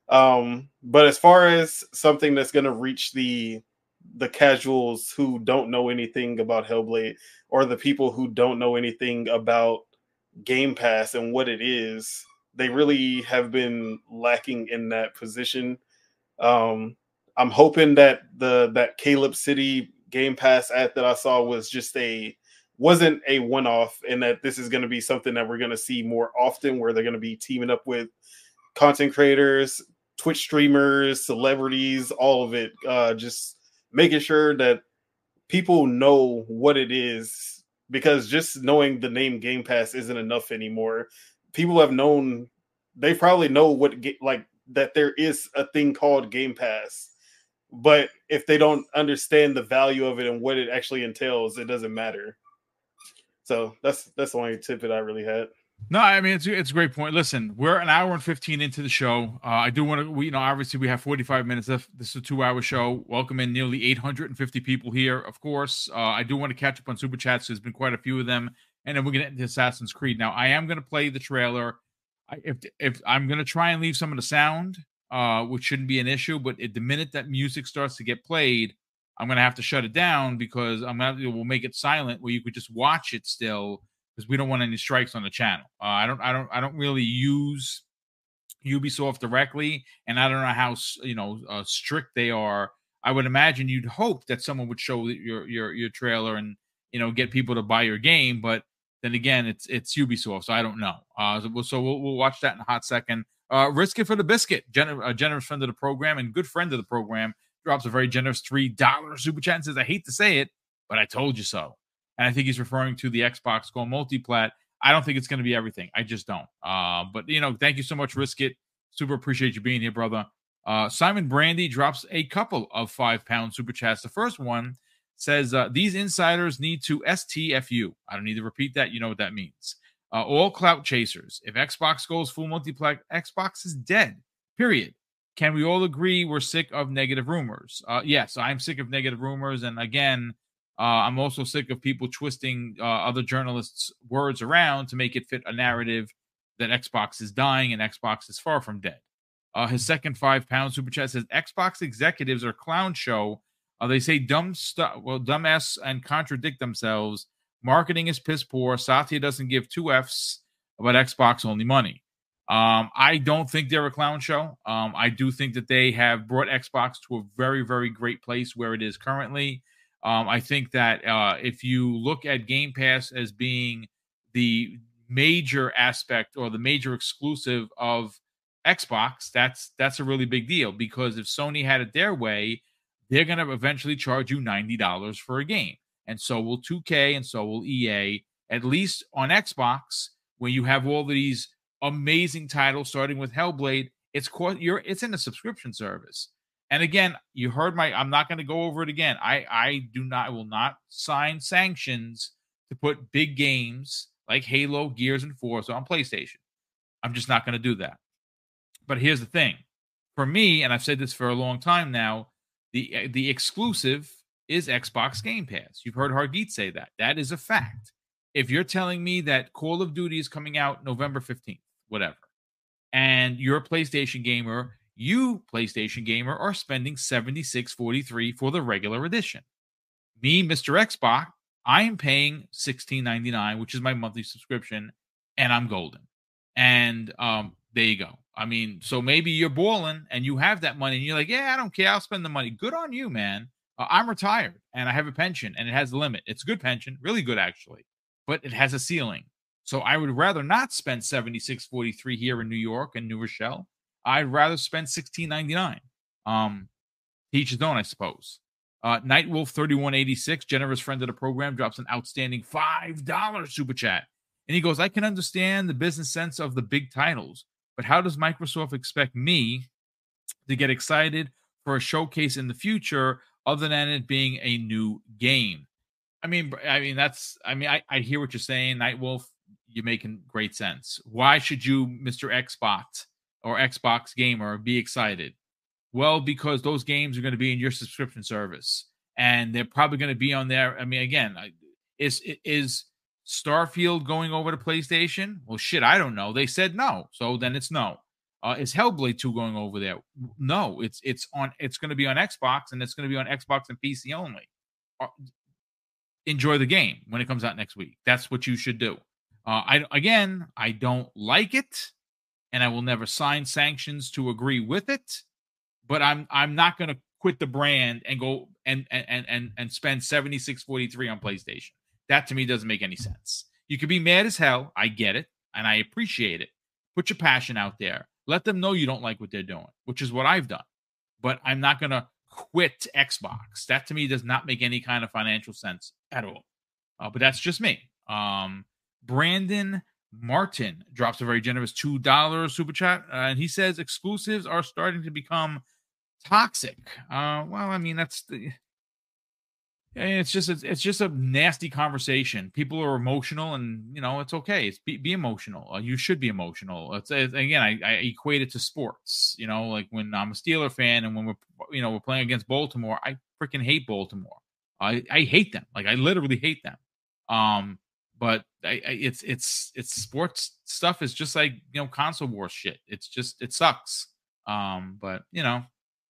Um but as far as something that's going to reach the the casuals who don't know anything about Hellblade, or the people who don't know anything about Game Pass and what it is, they really have been lacking in that position. Um, I'm hoping that the that Caleb City Game Pass ad that I saw was just a wasn't a one-off, and that this is going to be something that we're going to see more often, where they're going to be teaming up with content creators, Twitch streamers, celebrities, all of it. Uh, just making sure that people know what it is, because just knowing the name Game Pass isn't enough anymore. People have known, they probably know what like that there is a thing called Game Pass, but if they don't understand the value of it and what it actually entails, it doesn't matter. So that's that's the only tip that I really had. No, I mean it's it's a great point. Listen, we're an hour and fifteen into the show. Uh, I do want to, we, you know, obviously we have forty-five minutes left. This is a two-hour show. Welcome in nearly eight hundred fifty people here. Of course, uh, I do want to catch up on super chats. There's been quite a few of them, and then we're gonna get into Assassin's Creed. Now, I am gonna play the trailer. if if I'm gonna try and leave some of the sound, uh, which shouldn't be an issue, but at the minute that music starts to get played, I'm gonna have to shut it down because I'm gonna we'll make it silent where you could just watch it still because we don't want any strikes on the channel. Uh, I don't I don't I don't really use Ubisoft directly, and I don't know how you know uh, strict they are. I would imagine you'd hope that someone would show your your your trailer and you know get people to buy your game, but then again, it's it's Ubisoft, so I don't know. Uh, so, so we'll we'll watch that in a hot second. Uh, Risk It for the Biscuit, Gen- a generous friend of the program and good friend of the program, drops a very generous three dollar super chat and says, "I hate to say it, but I told you so." And I think he's referring to the Xbox Go Multiplat. I don't think it's going to be everything. I just don't. Uh, but, you know, thank you so much, Risk It. Super appreciate you being here, brother. Uh, Simon Brandy drops a couple of five-pound super chats. The first one says, uh, these insiders need to S T F U. I don't need to repeat that. You know what that means. Uh, all clout chasers. If Xbox goes full multiplex, Xbox is dead, period. Can we all agree we're sick of negative rumors? Uh, yes, I'm sick of negative rumors. And again, Uh, I'm also sick of people twisting uh, other journalists' words around to make it fit a narrative that Xbox is dying and Xbox is far from dead. Uh, his second five-pound super chat says, Xbox executives are clown show. Uh, they say dumb stuff, well, dumbass and contradict themselves. Marketing is piss poor. Satya doesn't give two Fs about Xbox only money. Um, I don't think they're a clown show. Um, I do think that they have brought Xbox to a very, very great place where it is currently. Um, I think that uh, if you look at Game Pass as being the major aspect or the major exclusive of Xbox, that's that's a really big deal because if Sony had it their way, they're going to eventually charge you ninety dollars for a game. And so will two K and so will E A, at least on Xbox, when you have all these amazing titles starting with Hellblade, it's you're it's in a subscription service. And again, you heard my, I'm not going to go over it again. I, I do not, I will not sign sanctions to put big games like Halo, Gears, and Forza on PlayStation. I'm just not going to do that. But here's the thing. For me, and I've said this for a long time now, the, the exclusive is Xbox Game Pass. You've heard Hargeet say that. That is a fact. If you're telling me that Call of Duty is coming out November fifteenth, whatever, and you're a PlayStation gamer, you, PlayStation gamer, are spending seventy-six forty-three for the regular edition. Me, Mister Xbox, I am paying sixteen ninety-nine, which is my monthly subscription, and I'm golden. And um, there you go. I mean, so maybe you're balling and you have that money, and you're like, yeah, I don't care. I'll spend the money. Good on you, man. Uh, I'm retired, and I have a pension, and it has a limit. It's a good pension, really good, actually, but it has a ceiling. So I would rather not spend seventy-six forty-three here in New York and New Rochelle. I'd rather spend sixteen ninety-nine. Um, each his own, I suppose. Uh, Nightwolf thirty-one eighty-six, generous friend of the program, drops an outstanding five dollar super chat. And he goes, I can understand the business sense of the big titles, but how does Microsoft expect me to get excited for a showcase in the future other than it being a new game? I mean, I mean, that's, I mean, I, I hear what you're saying, Nightwolf. You're making great sense. Why should you, Mister Xbox or Xbox gamer, be excited? Well, because those games are going to be in your subscription service, and they're probably going to be on there. I mean, again, is is Starfield going over to PlayStation? Well, shit, I don't know. They said no, so then it's no. Uh, is Hellblade two going over there? No, it's it's on. It's going to be on Xbox, and it's going to be on Xbox and P C only. Uh, enjoy the game when it comes out next week. That's what you should do. Uh, I again, I don't like it, and I will never sign sanctions to agree with it. But I'm I'm not going to quit the brand and go and and and and spend seventy-six forty-three on PlayStation. That to me doesn't make any sense. You could be mad as hell. I get it, and I appreciate it. Put your passion out there. Let them know you don't like what they're doing, which is what I've done. But I'm not going to quit Xbox. That to me does not make any kind of financial sense at all. Uh, but that's just me. Um, Brandon Martin drops a very generous two dollar super chat. Uh, and he says exclusives are starting to become toxic. Uh, well, I mean, that's the... It's just it's just a nasty conversation. People are emotional, and you know it's okay. It's be, be emotional. Uh, you should be emotional. It's, it's again, I, I equate it to sports. You know, like when I'm a Steeler fan, and when we're you know we're playing against Baltimore, I freaking hate Baltimore. I I hate them. Like I literally hate them. Um, but I, I, it's it's it's sports stuff is just like, you know, console war shit. It's just it sucks. Um, but you know,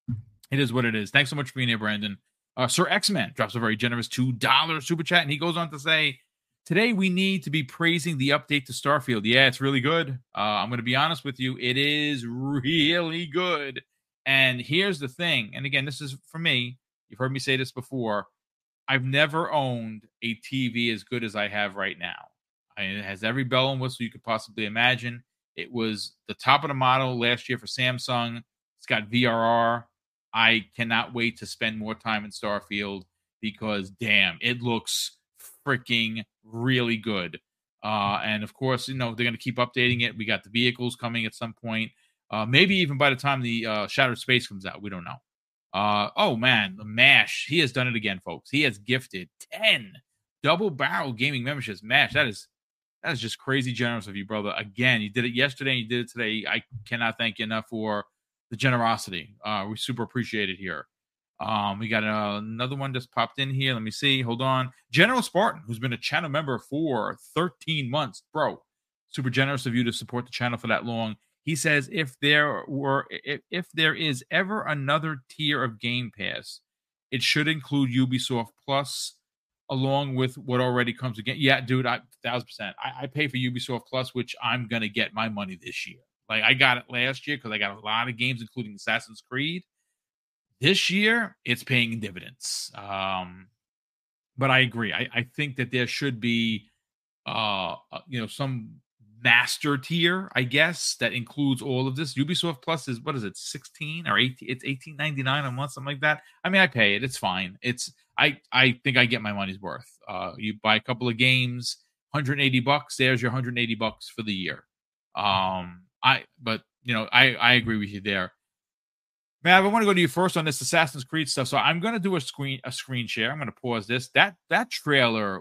it is what it is. Thanks so much for being here, Brandon. Uh, Sir X-Men drops a very generous two dollars super chat, and he goes on to say, today we need to be praising the update to Starfield. Yeah, it's really good. Uh, I'm going to be honest with you. It is really good. And here's the thing. And again, this is for me. You've heard me say this before. I've never owned a T V as good as I have right now. I mean, it has every bell and whistle you could possibly imagine. It was the top of the model last year for Samsung. It's got V R R. I cannot wait to spend more time in Starfield because, damn, it looks freaking really good. Uh, and, of course, you know, they're going to keep updating it. We got the vehicles coming at some point. Uh, maybe even by the time the uh, Shattered Space comes out. We don't know. Uh, oh, man, the MASH. He has done it again, folks. He has gifted ten Double Barrel Gaming memberships. MASH, that is that is just crazy generous of you, brother. Again, you did it yesterday and you did it today. I cannot thank you enough for the generosity. Uh, we super appreciate it here. Um, we got uh, another one just popped in here. Let me see. Hold on. General Spartan, who's been a channel member for thirteen months. Bro, super generous of you to support the channel for that long. He says if there were if, if there is ever another tier of Game Pass, it should include Ubisoft Plus along with what already comes again. Yeah, dude, I thousand percent. I, I pay for Ubisoft Plus, which I'm gonna get my money this year. Like, I got it last year because I got a lot of games, including Assassin's Creed. This year, it's paying dividends. Um, but I agree. I, I think that there should be, uh, you know, some master tier, I guess, that includes all of this. Ubisoft Plus is, what is it, sixteen or eighteen? It's eighteen ninety-nine a month, something like that. I mean, I pay it. It's fine. It's I I think I get my money's worth. Uh, you buy a couple of games, one hundred eighty bucks. There's your one hundred eighty bucks for the year. Um. I, but you know, I, I agree with you there. Mav, I want to go to you first on this Assassin's Creed stuff. So I'm going to do a screen, a screen share. I'm going to pause this. That, that trailer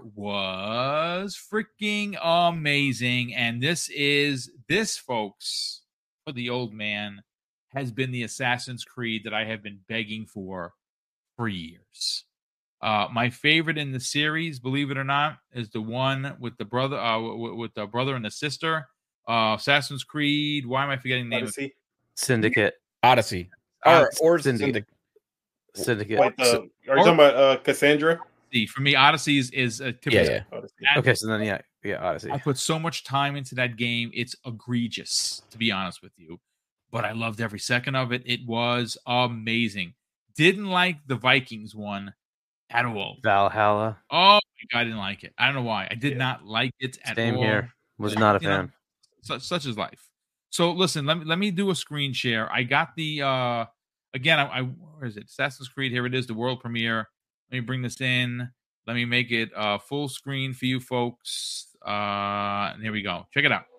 was freaking amazing. And this is, this folks, for the old man, has been the Assassin's Creed that I have been begging for for years. Uh, my favorite in the series, believe it or not, is the one with the brother, uh, w- with the brother and the sister. Uh, Assassin's Creed. Why am I forgetting the name? Odyssey? Of Syndicate. Odyssey. Or, or Syndicate. Syndicate. Wait, the, are you talking about uh, Cassandra? See, for me, Odyssey is, is a typical. Yeah, yeah. Odyssey. Okay, so then yeah, yeah, Odyssey. I put so much time into that game. It's egregious, to be honest with you. But I loved every second of it. It was amazing. Didn't like the Vikings one at all. Valhalla. Oh my God, I didn't like it. I don't know why. I did Yeah. not like it at Same all. here. Was not a You know, fan. Such, such is life. So listen, let me let me do a screen share. I got the uh again. I, I where is it? Assassin's Creed. Here it is, the world premiere. Let me bring this in. Let me make it uh full screen for you folks. Uh, and here we go. Check it out.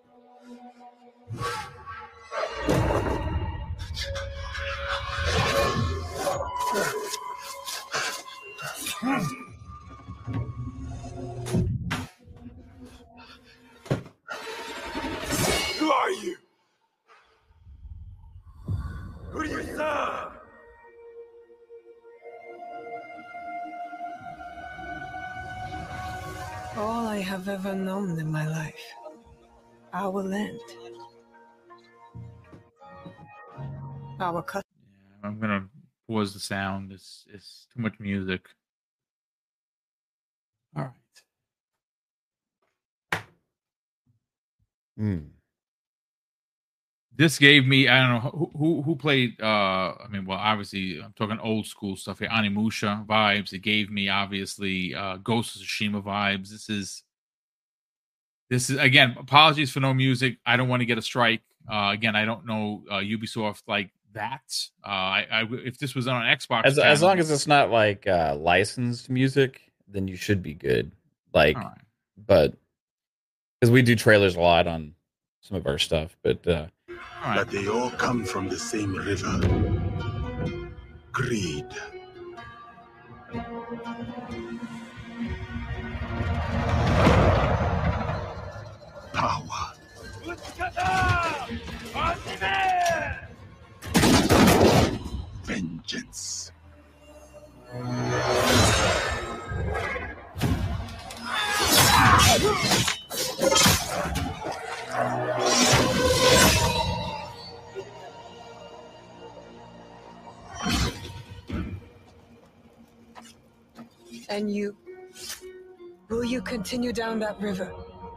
Who are you? Who do you serve? All I have ever known in my life. Our land. Our custom. Yeah, I'm gonna pause the sound. It's it's too much music. All right. Mm. This gave me, I don't know who who, who played. Uh, I mean, well, obviously, I'm talking old school stuff here. Animusha vibes. It gave me obviously uh, Ghost of Tsushima vibes. This is this is again. Apologies for no music. I don't want to get a strike. Uh, again, I don't know uh, Ubisoft like that. Uh, I, I if this was on an Xbox, As, as channel- long as it's not like uh, licensed music, then you should be good. Like, All right. but because we do trailers a lot on some of our stuff, but uh, All right. But they all come from the same river. Greed. Power. Vengeance. And you... will you continue down that river?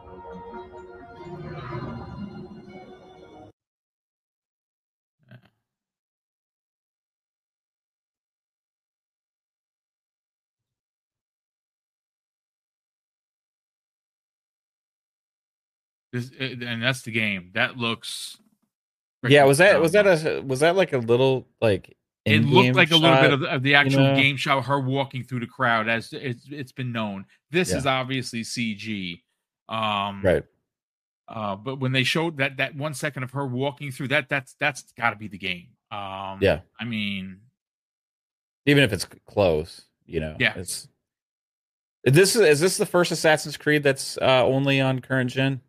This, and that's the game. That looks. Yeah, was that was that phenomenal. a was that like a little like It in-game looked like a little shot? bit of the, of the actual know? game shot, her walking through the crowd, as it's it's been known. This Yeah. is obviously C G, um, Right. Uh, but when they showed that that one second of her walking through, that that's that's got to be the game. Um, Yeah. I mean, Even if it's close, you know. Yeah. It's this is is this the first Assassin's Creed that's uh, only on current gen?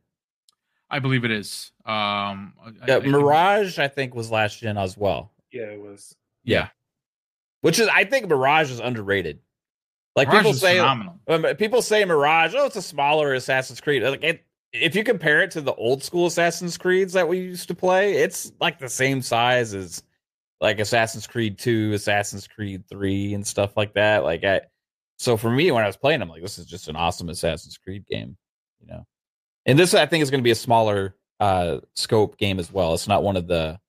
I believe it is. Um, I- Yeah, I- Mirage, I think, was last gen as well. Yeah, it was. yeah, Which is, I think, Mirage is underrated. Like Mirage people is say, phenomenal. um, people say Mirage, oh, it's a smaller Assassin's Creed. Like it, if you compare it to the old school Assassin's Creeds that we used to play, it's like the same size as like Assassin's Creed two, Assassin's Creed three, and stuff like that. Like I, so for me, when I was playing, I'm like, this is just an awesome Assassin's Creed game, you know. And this, I think, is going to be a smaller uh, scope game as well. It's not one of the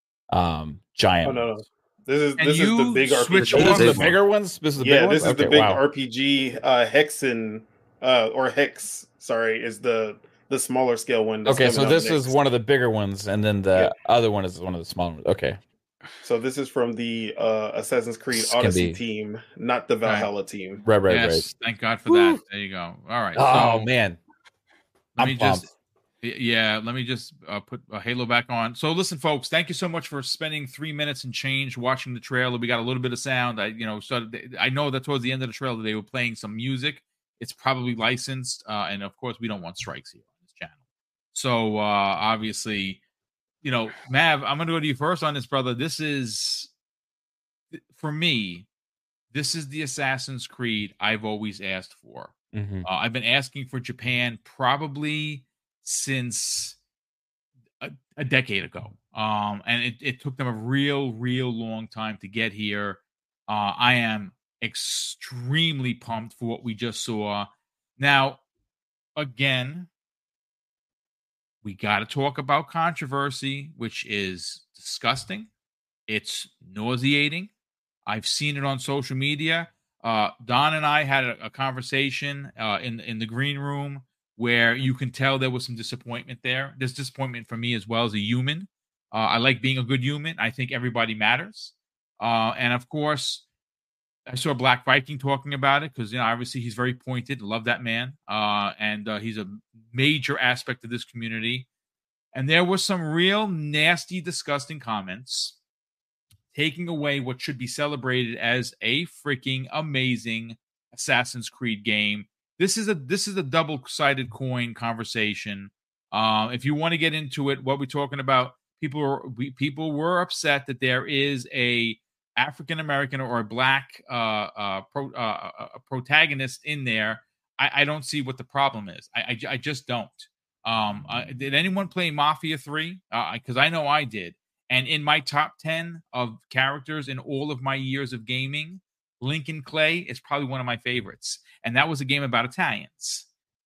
um, giant. Oh no, no. This is And this is the you big switch R P G. This is off- the bigger ones. This is the yeah, big this ones? is the Okay, big wow. R P G. Uh, Hexen, uh, or Hex. Sorry, is the the smaller scale one. that's Okay, so coming out this next. is one of the bigger ones, and then the other one is one of the smaller ones. Okay, So this is from the uh, Assassin's Creed This can Odyssey be- team, not the Valhalla team. right, right, yes. right. Thank God for Woo. that. There you go. All right. Oh so man, let I'm me just pumped. Y- Yeah, let me just uh, put uh, Halo back on. So, listen, folks, thank you so much for spending three minutes and change watching the trailer. We got a little bit of sound. I, you know, started. I know that towards the end of the trailer they were playing some music. It's probably licensed, uh, and of course, we don't want strikes here on this channel. So, uh, obviously, you know, Mav, I'm going to go to you first on this, brother. This is, for me, this is the Assassin's Creed I've always asked for. Mhm. Uh, I've been asking for Japan probably since a, a decade ago. Um, and it, it took them a real, real long time to get here. Uh, I am extremely pumped for what we just saw. Now, again, we got to talk about controversy, which is disgusting. It's nauseating. I've seen it on social media. Uh, Don and I had a, a conversation uh, in in the green room where you can tell there was some disappointment there. There's disappointment for me as well as a human. Uh, I like being a good human. I think everybody matters. Uh, and of course, I saw Black Viking talking about it because, you know, obviously he's very pointed. Love that man. Uh, and uh, he's a major aspect of this community. And there were some real nasty, disgusting comments taking away what should be celebrated as a freaking amazing Assassin's Creed game. This is a this is a double-sided coin conversation. Um, if you want to get into it, what we're talking about, people are we, people were upset that there is a African American or a black uh, uh, pro, uh, a protagonist in there. I, I don't see what the problem is. I I, I just don't. Um, uh, did anyone play Mafia three? Because uh, I know I did. And in my top ten of characters in all of my years of gaming, Lincoln Clay is probably one of my favorites. And that was a game about Italians.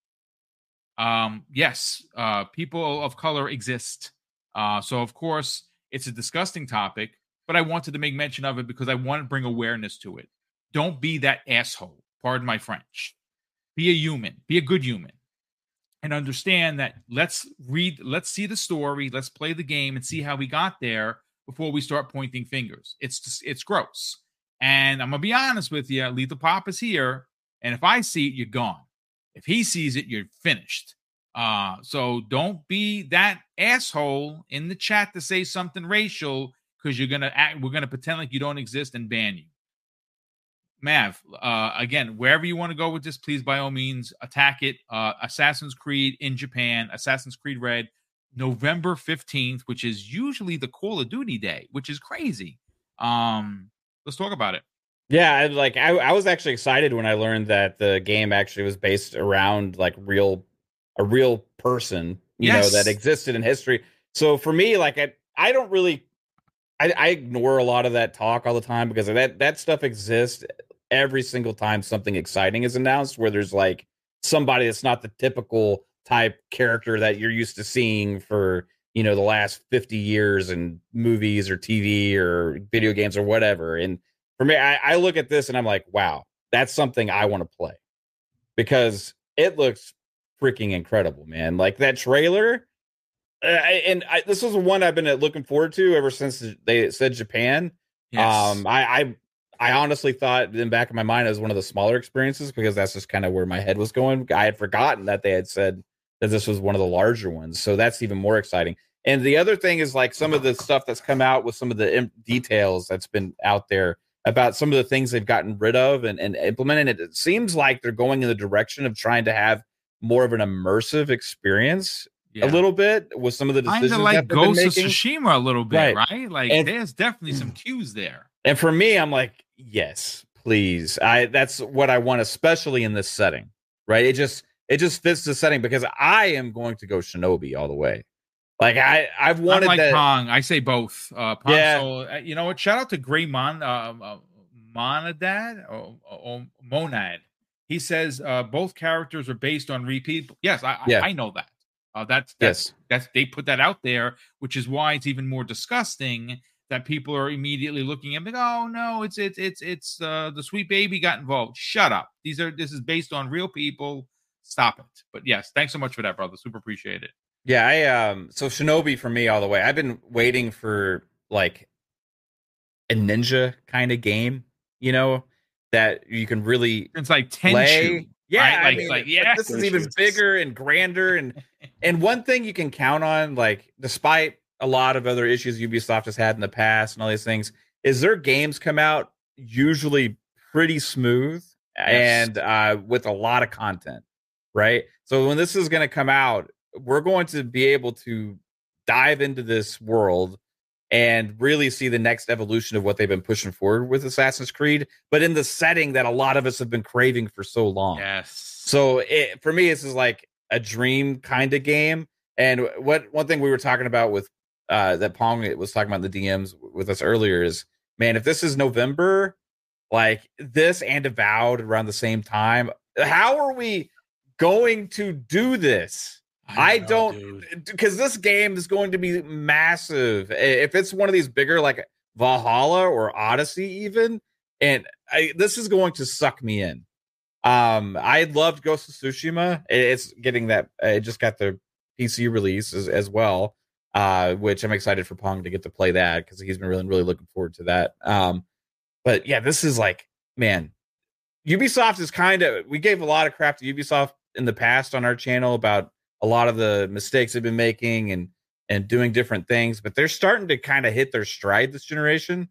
Um, yes, uh, people of color exist. Uh, so, of course, it's a disgusting topic, but I wanted to make mention of it because I want to bring awareness to it. Don't be that asshole. Pardon my French. Be a human. Be a good human. And understand that let's read, let's see the story, let's play the game and see how we got there before we start pointing fingers. It's just, it's gross. And I'm going to be honest with you, Lethal Pop is here. And if I see it, you're gone. If he sees it, you're finished. Uh, so don't be that asshole in the chat to say something racial because you're going to act, we're going to pretend like you don't exist and ban you. Mav, uh, again, wherever you want to go with this, please, by all means, attack it. Uh, Assassin's Creed in Japan, Assassin's Creed Red, November fifteenth, which is usually the Call of Duty day, which is crazy. Um, let's talk about it. Yeah, I, like I, I was actually excited when I learned that the game actually was based around like real, a real person, you Yes. know, that existed in history. So for me, like I, I don't really, I, I ignore a lot of that talk all the time because that that stuff exists. every single time something exciting is announced, where there's like somebody that's not the typical type character that you're used to seeing for, you know, the last fifty years in movies or T V or video games or whatever. And for me, I, I look at this and I'm like, wow, that's something I want to play because it looks freaking incredible, man. Like that trailer. Uh, and I, this was one I've been looking forward to ever since they said Japan. Yes. Um, I, I, I honestly thought in the back of my mind it was one of the smaller experiences because that's just kind of where my head was going. I had forgotten that they had said that this was one of the larger ones. So that's even more exciting. And the other thing is like some of the stuff that's come out with some of the imp- details that's been out there about some of the things they've gotten rid of and, and implemented. It seems like they're going in the direction of trying to have more of an immersive experience Yeah. a little bit with some of the decisions Kind of like that they've been Ghost of making. Tsushima a little bit, Right. right? Like And- there's definitely some cues there. And for me, I'm like, yes, please. I that's what I want, especially in this setting, right? It just it just fits the setting because I am going to go Shinobi all the way. Like I I've I'm wanted like that. Pong. I say both. Uh, Pong, Yeah. so, uh, you know what? Shout out to Gray Mon, uh, uh, Monadad or, or Monad. He says uh, both characters are based on repeat. Yes, I Yeah. I, I know that. Uh, that's that's Yes. that's they put that out there, which is why it's even more disgusting that people are immediately looking at me. Oh no, it's it's it's it's uh, the sweet baby got involved. Shut up. These are this is based on real people. Stop it. But yes, thanks so much for that, brother. Super appreciate it. Yeah, I um so Shinobi for me all the way. I've been waiting for like a ninja kind of game, you know, that you can really It's like play. Tenchu. Yeah, right? I Like- mean, like, but yeah. this is even Tenchu. bigger and grander, and and one thing you can count on, like despite a lot of other issues Ubisoft has had in the past and all these things, is their games come out usually pretty smooth and uh, with a lot of content, right? So when this is going to come out, we're going to be able to dive into this world and really see the next evolution of what they've been pushing forward with Assassin's Creed, but in the setting that a lot of us have been craving for so long. Yes. So it, for me, this is like a dream kind of game. And what one thing we were talking about with uh, that Pong was talking about in the D Ms with us earlier is, man, if this is November, like this and Avowed around the same time, how are we going to do this? I don't, because this game is going to be massive. If it's one of these bigger, like Valhalla or Odyssey, even, and I, this is going to suck me in. Um, I loved Ghost of Tsushima. It's getting that. It just got the P C release as, as well, uh, which I'm excited for Pong to get to play that because he's been really, really looking forward to that. Um, but yeah, this is like, man, Ubisoft is kind of. We gave a lot of crap to Ubisoft in the past on our channel about a lot of the mistakes they've been making and and doing different things, but they're starting to kind of hit their stride this generation.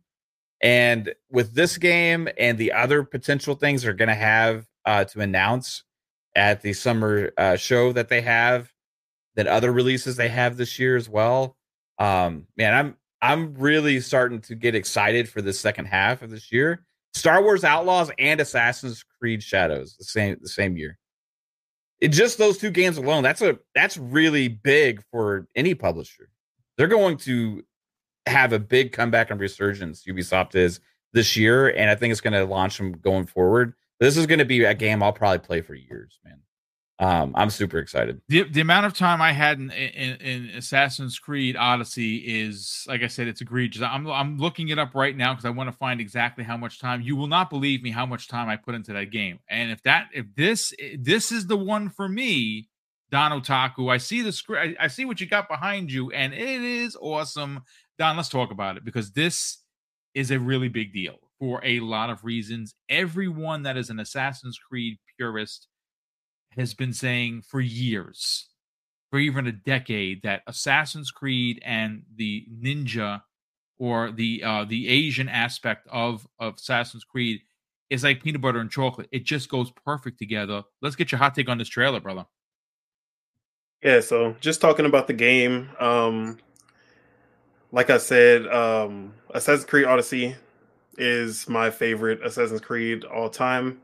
And with this game and the other potential things they're going to have uh, to announce at the summer uh, show that they have, that other releases they have this year as well. Um, man, I'm I'm really starting to get excited for the second half of this year. Star Wars Outlaws and Assassin's Creed Shadows the same the same year. It just those two games alone, that's a that's really big for any publisher. They're going to have a big comeback and resurgence, Ubisoft is this year, and I think it's going to launch them going forward. This is going to be a game I'll probably play for years, man. Um, I'm super excited. The, the amount of time I had in, in, in Assassin's Creed Odyssey is, like I said, it's egregious. I'm I'm looking it up right now because I want to find exactly how much time. You will not believe me how much time I put into that game. And if that if this this is the one for me, Don Otaku, I see the screen. I, I see what you got behind you, and it is awesome. Don, let's talk about it because this is a really big deal for a lot of reasons. Everyone that is an Assassin's Creed purist has been saying for years, for even a decade, that Assassin's Creed and the ninja or the uh, the Asian aspect of, of Assassin's Creed is like peanut butter and chocolate. It just goes perfect together. Let's get your hot take on this trailer, brother. Yeah, so just talking about the game, um, like I said, um, Assassin's Creed Odyssey is my favorite Assassin's Creed all time.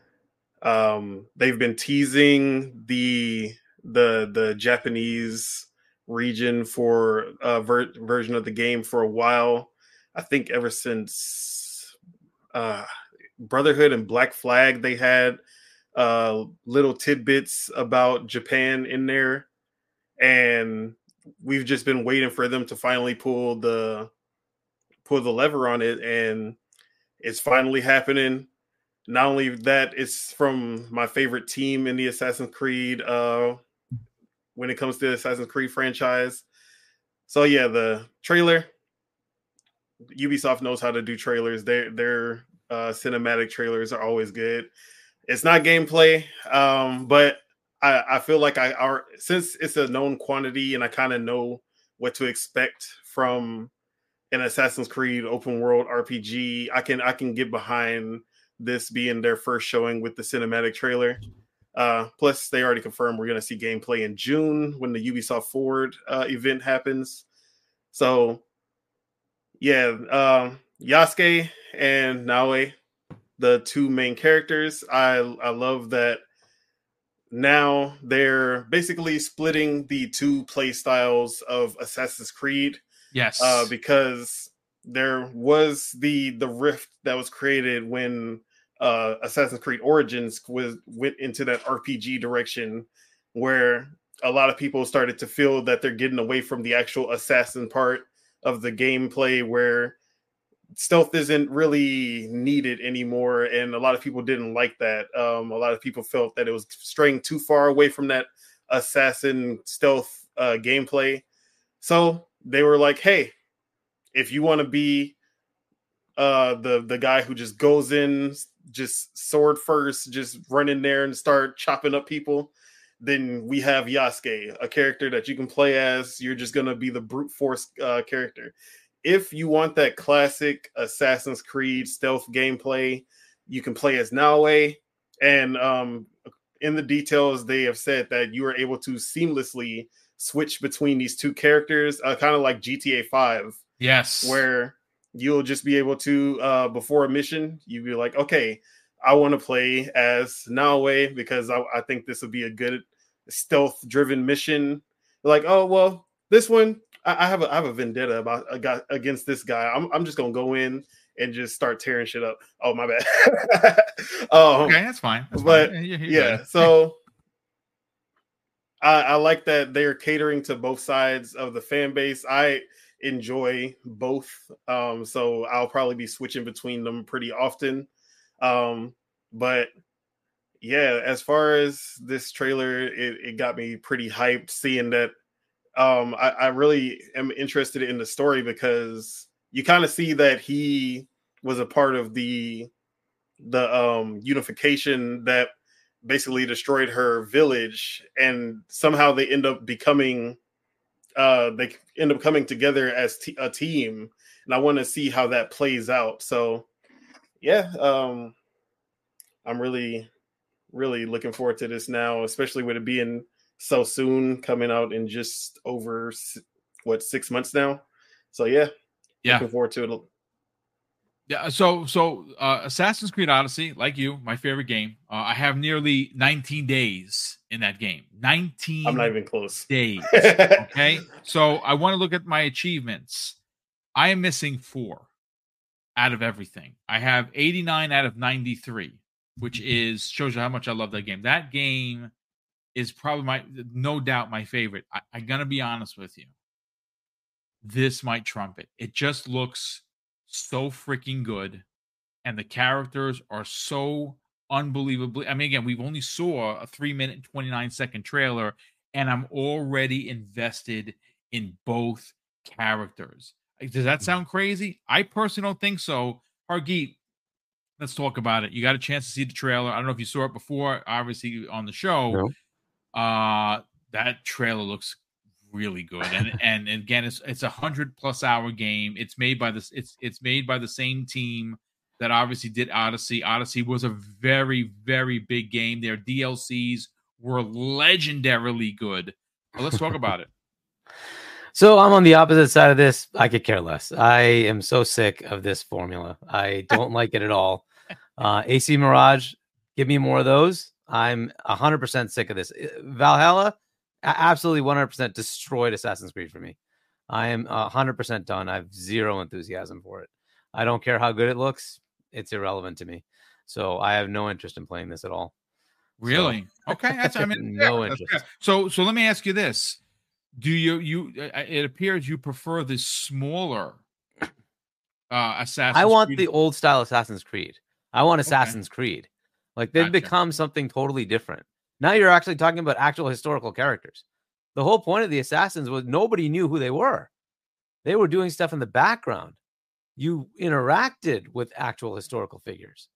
Um, they've been teasing the the the Japanese region for a ver- version of the game for a while. I think ever since uh, Brotherhood and Black Flag, they had uh, little tidbits about Japan in there, and we've just been waiting for them to finally pull the pull the lever on it, and it's finally happening. Not only that, it's from my favorite team in the Assassin's Creed uh, when it comes to the Assassin's Creed franchise. So yeah, the trailer, Ubisoft knows how to do trailers. Their their uh, cinematic trailers are always good. It's not gameplay, um, but I, I feel like I are since it's a known quantity and I kind of know what to expect from an Assassin's Creed open world R P G. I can I can get behind this being their first showing with the cinematic trailer. Uh, plus, they already confirmed we're going to see gameplay in June when the Ubisoft Forward uh, event happens. So, yeah, um, Yasuke and Naoe, the two main characters. I I love that now they're basically splitting the two play styles of Assassin's Creed. Yes, uh, because there was the the rift that was created when uh, Assassin's Creed Origins was went into that R P G direction, where a lot of people started to feel that they're getting away from the actual assassin part of the gameplay, where stealth isn't really needed anymore, and a lot of people didn't like that. Um, a lot of people felt that it was straying too far away from that assassin stealth uh, gameplay. So they were like, hey, if you want to be uh, the the guy who just goes in, just sword first, just run in there and start chopping up people, then we have Yasuke, a character that you can play as. You're just going to be the brute force uh, character. If you want that classic Assassin's Creed stealth gameplay, you can play as Naoe. And um, in the details, they have said that you are able to seamlessly switch between these two characters, uh, kind of like G T A five. Yes. Where you'll just be able to, uh, before a mission, you'll be like, okay, I want to play as Naoe because I, I think this would be a good stealth-driven mission. Like, oh, well, this one, I, I have a I have a vendetta about a guy against this guy. I'm I'm just gonna go in and just start tearing shit up. Oh, my bad. um, okay, that's fine. That's but fine. You're, you're yeah, good. so I, I like that they're catering to both sides of the fan base. I enjoy both, um, so I'll probably be switching between them pretty often. Um, but yeah, as far as this trailer, it, it got me pretty hyped seeing that. Um, I, I really am interested in the story because you kind of see that he was a part of the the um, unification that basically destroyed her village, and somehow they end up becoming uh, they end up coming together as t- a team, and I want to see how that plays out. So yeah, um, I'm really really looking forward to this now, especially with it being so soon, coming out in just over what six months now. So yeah, yeah, looking forward to it. Yeah, so so uh, Assassin's Creed Odyssey, like you, my favorite game. Uh, I have nearly nineteen days in that game. nineteen I'm not even close. days. Okay, so I want to look at my achievements. I am missing four out of everything. I have eighty-nine out of ninety-three, which is shows you how much I love that game. That game is probably my, no doubt, my favorite. I, I'm gonna be honest with you. This might trump it. It just looks so freaking good, and the characters are so unbelievably. I mean, again, we've only saw a three minute and twenty-nine second trailer, and I'm already invested in both characters. Does that sound crazy? I personally don't think so. Hargeet, let's talk about it. You got a chance to see the trailer. I don't know if you saw it before, obviously on the show. No. Uh, that trailer looks really good, and and again, it's it's a hundred plus hour game. It's made by this. It's it's made by the same team that obviously did Odyssey. Odyssey was a very very big game. Their D L Cs were legendarily good. But let's talk about it. So I'm on the opposite side of this. I could care less. I am so sick of this formula. I don't like it at all. Uh, A C Mirage, give me more of those. I'm one hundred percent sick of this. Valhalla, absolutely one hundred percent destroyed Assassin's Creed for me. I am one hundred percent done. I have zero enthusiasm for it. I don't care how good it looks. It's irrelevant to me. So I have no interest in playing this at all. Really? So, okay, that's I mean no fair, interest. That's so so let me ask you this: Do you you? It appears you prefer the smaller uh, Assassin's I want Creed. the old style Assassin's Creed. I want Assassin's okay. Creed. Like they've gotcha. become something totally different. Now you're actually talking about actual historical characters. The whole point of the Assassins was nobody knew who they were. They were doing stuff in the background. You interacted with actual historical figures.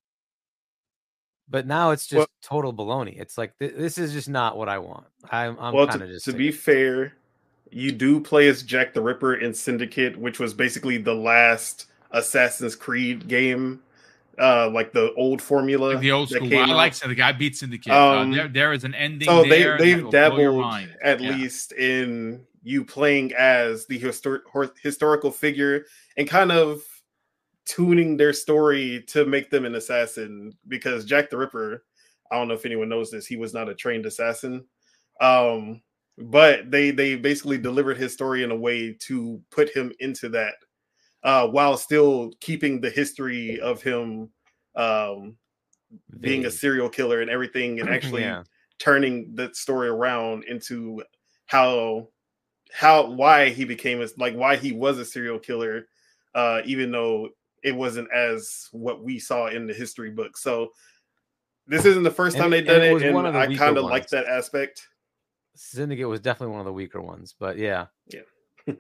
But now it's just well, total baloney. It's like th- this is just not what I want. I'm, I'm well, kind of to, just to be fair, you do play as Jack the Ripper in Syndicate, which was basically the last Assassin's Creed game, uh, like the old formula, like the old school. I like Syndicate. I beat Syndicate. Um, uh, there, there is an ending. So there they they've dabbled at yeah. least in you playing as the histor- historical figure and kind of tuning their story to make them an assassin, because Jack the Ripper, I don't know if anyone knows this, he was not a trained assassin. Um, but they they basically delivered his story in a way to put him into that, uh, while still keeping the history of him um, being a serial killer and everything, and actually yeah. turning the story around into how how why he became a, like why he was a serial killer, uh, even though it wasn't as what we saw in the history book. So this isn't the first time and, they've done it, it, and I kind of like that aspect. Syndicate was definitely one of the weaker ones, but yeah. Yeah.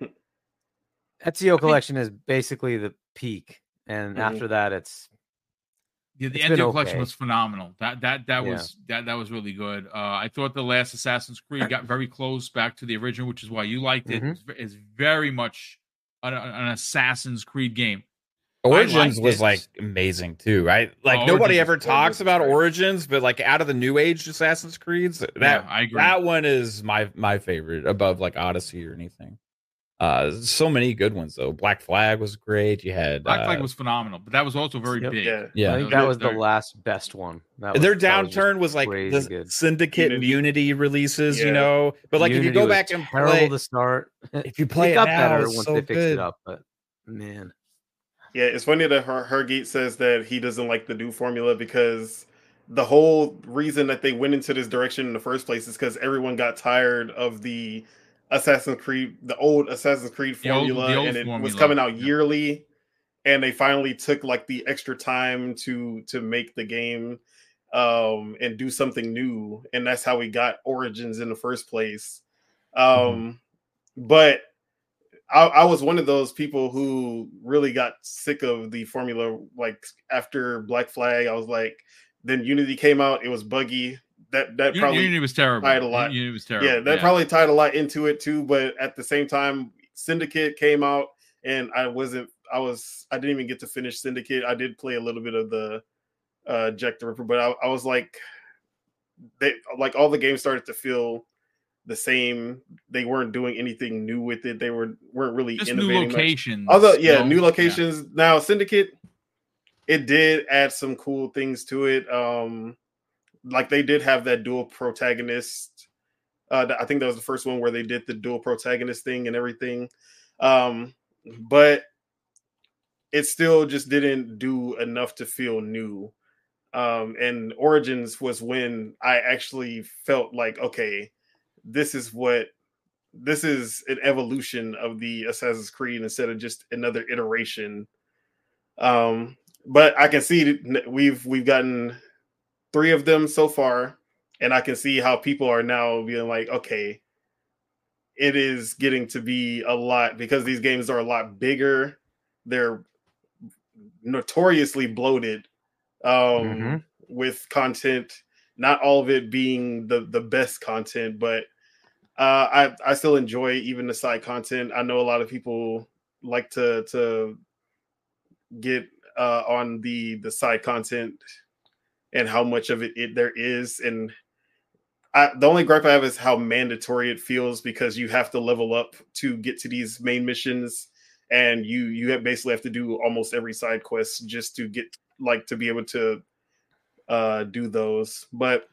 Ezio Collection is basically the peak, and mm-hmm. after that, it's yeah. The Ezio okay. Collection was phenomenal. That that that yeah. was that that was really good. Uh, I thought the last Assassin's Creed got very close back to the original, which is why you liked it. Mm-hmm. It's, it's very much an, an Assassin's Creed game. Origins was it. like amazing too, right? Like oh, nobody ever talks about great. Origins, but like out of the new age Assassin's Creeds, that yeah, I agree. that one is my my favorite above like Odyssey or anything. Uh, so many good ones though. Black Flag was great. You had Black uh, Flag was phenomenal, but that was also very yep, big. Yeah, yeah. I think that was the last best one. That was, Their downturn was, was like the good. Syndicate Unity. and Unity releases, yeah. you know. But like Unity if you go back and terrible play, to start, if you play it it got now, better it's once so they fixed good. it up. But man. Yeah, it's funny that Her- Hergate says that he doesn't like the new formula because the whole reason that they went into this direction in the first place is because everyone got tired of the Assassin's Creed, the old Assassin's Creed formula, the old, the old and it formula. was coming out yearly, and they finally took like the extra time to to make the game um, and do something new, and that's how we got Origins in the first place. Um, mm-hmm. But I, I was one of those people who really got sick of the formula. Like after Black Flag, I was like, then Unity came out. It was buggy. That that Unity, probably Unity was terrible. tied a lot. Unity was terrible. Yeah, that yeah. probably tied a lot into it too. But at the same time, Syndicate came out, and I wasn't. I was. I didn't even get to finish Syndicate. I did play a little bit of the uh, Jack the Ripper, but I, I was like, they like all the games started to feel the same. They weren't doing anything new with it. They were weren't really just innovating new locations. Much. Although, yeah, no, new locations. Yeah. Now, Syndicate, it did add some cool things to it. Um, like they did have that dual protagonist. Uh, I think that was the first one where they did the dual protagonist thing and everything. Um, but it still just didn't do enough to feel new. Um, and Origins was when I actually felt like, okay, this is what this is an evolution of the Assassin's Creed instead of just another iteration. Um, but I can see we've we've gotten three of them so far, and I can see how people are now being like, okay, it is getting to be a lot because these games are a lot bigger. They're notoriously bloated um, mm-hmm. with content. Not all of it being the the best content, but uh, I I still enjoy even the side content. I know a lot of people like to to get uh, on the the side content and how much of it, it there is. And I, the only gripe I have is how mandatory it feels because you have to level up to get to these main missions, and you you have basically have to do almost every side quest just to get like to be able to uh, do those. But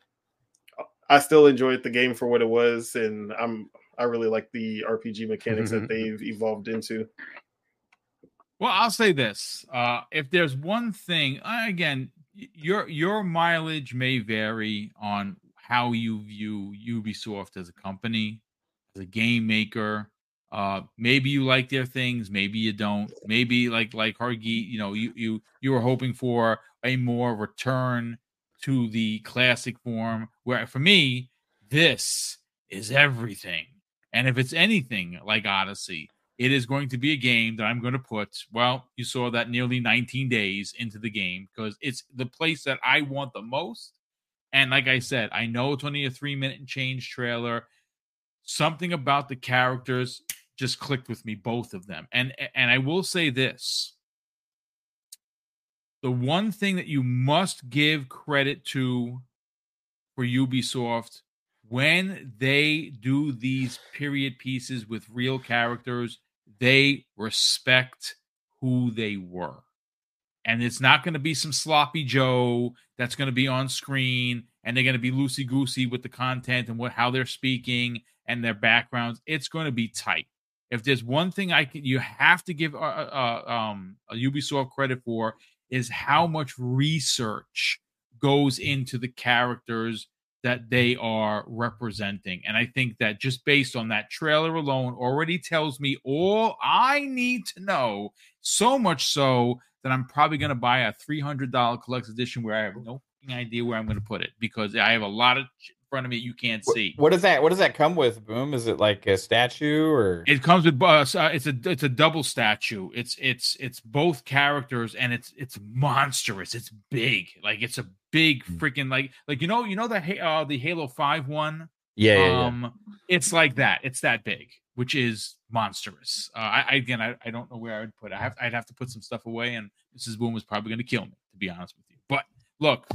I still enjoyed the game for what it was, and I'm I really like the R P G mechanics that they've evolved into. Well, I'll say this: uh, if there's one thing, again, your your mileage may vary on how you view Ubisoft as a company, as a game maker. Uh, maybe you like their things, maybe you don't. Maybe like like Hargeet, you know, you you you were hoping for a more return to the classic form. Where for me, this is everything. And if it's anything like Odyssey, it is going to be a game that I'm going to put, well, you saw that nearly nineteen days into the game because it's the place that I want the most. And like I said, I know it's only a three minute and change trailer. Something about the characters just clicked with me, both of them. And and I will say this. The one thing that you must give credit to for Ubisoft when they do these period pieces with real characters, they respect who they were. And it's not going to be some sloppy Joe that's going to be on screen and they're going to be loosey-goosey with the content and what how they're speaking and their backgrounds. It's going to be tight. If there's one thing I can, you have to give uh, uh, um, a Ubisoft credit for is how much research goes into the characters that they are representing. And I think that just based on that trailer alone already tells me all I need to know, so much so that I'm probably going to buy a three hundred dollars collector's edition where I have no idea where I'm going to put it because I have a lot of shit in front of me you can't see. What, what does that what does that come with, Boom? Is it like a statue or it comes with uh, it's a it's a double statue. It's it's it's both characters and it's it's monstrous. It's big. Like it's a big freaking like like you know you know the uh the Halo five one. Yeah, yeah, um yeah. It's like that. It's that big, which is monstrous. Uh, I, I again I, I don't know where I would put it. I have I'd have to put some stuff away, and Missus Boom was probably going to kill me, to be honest with you. But look,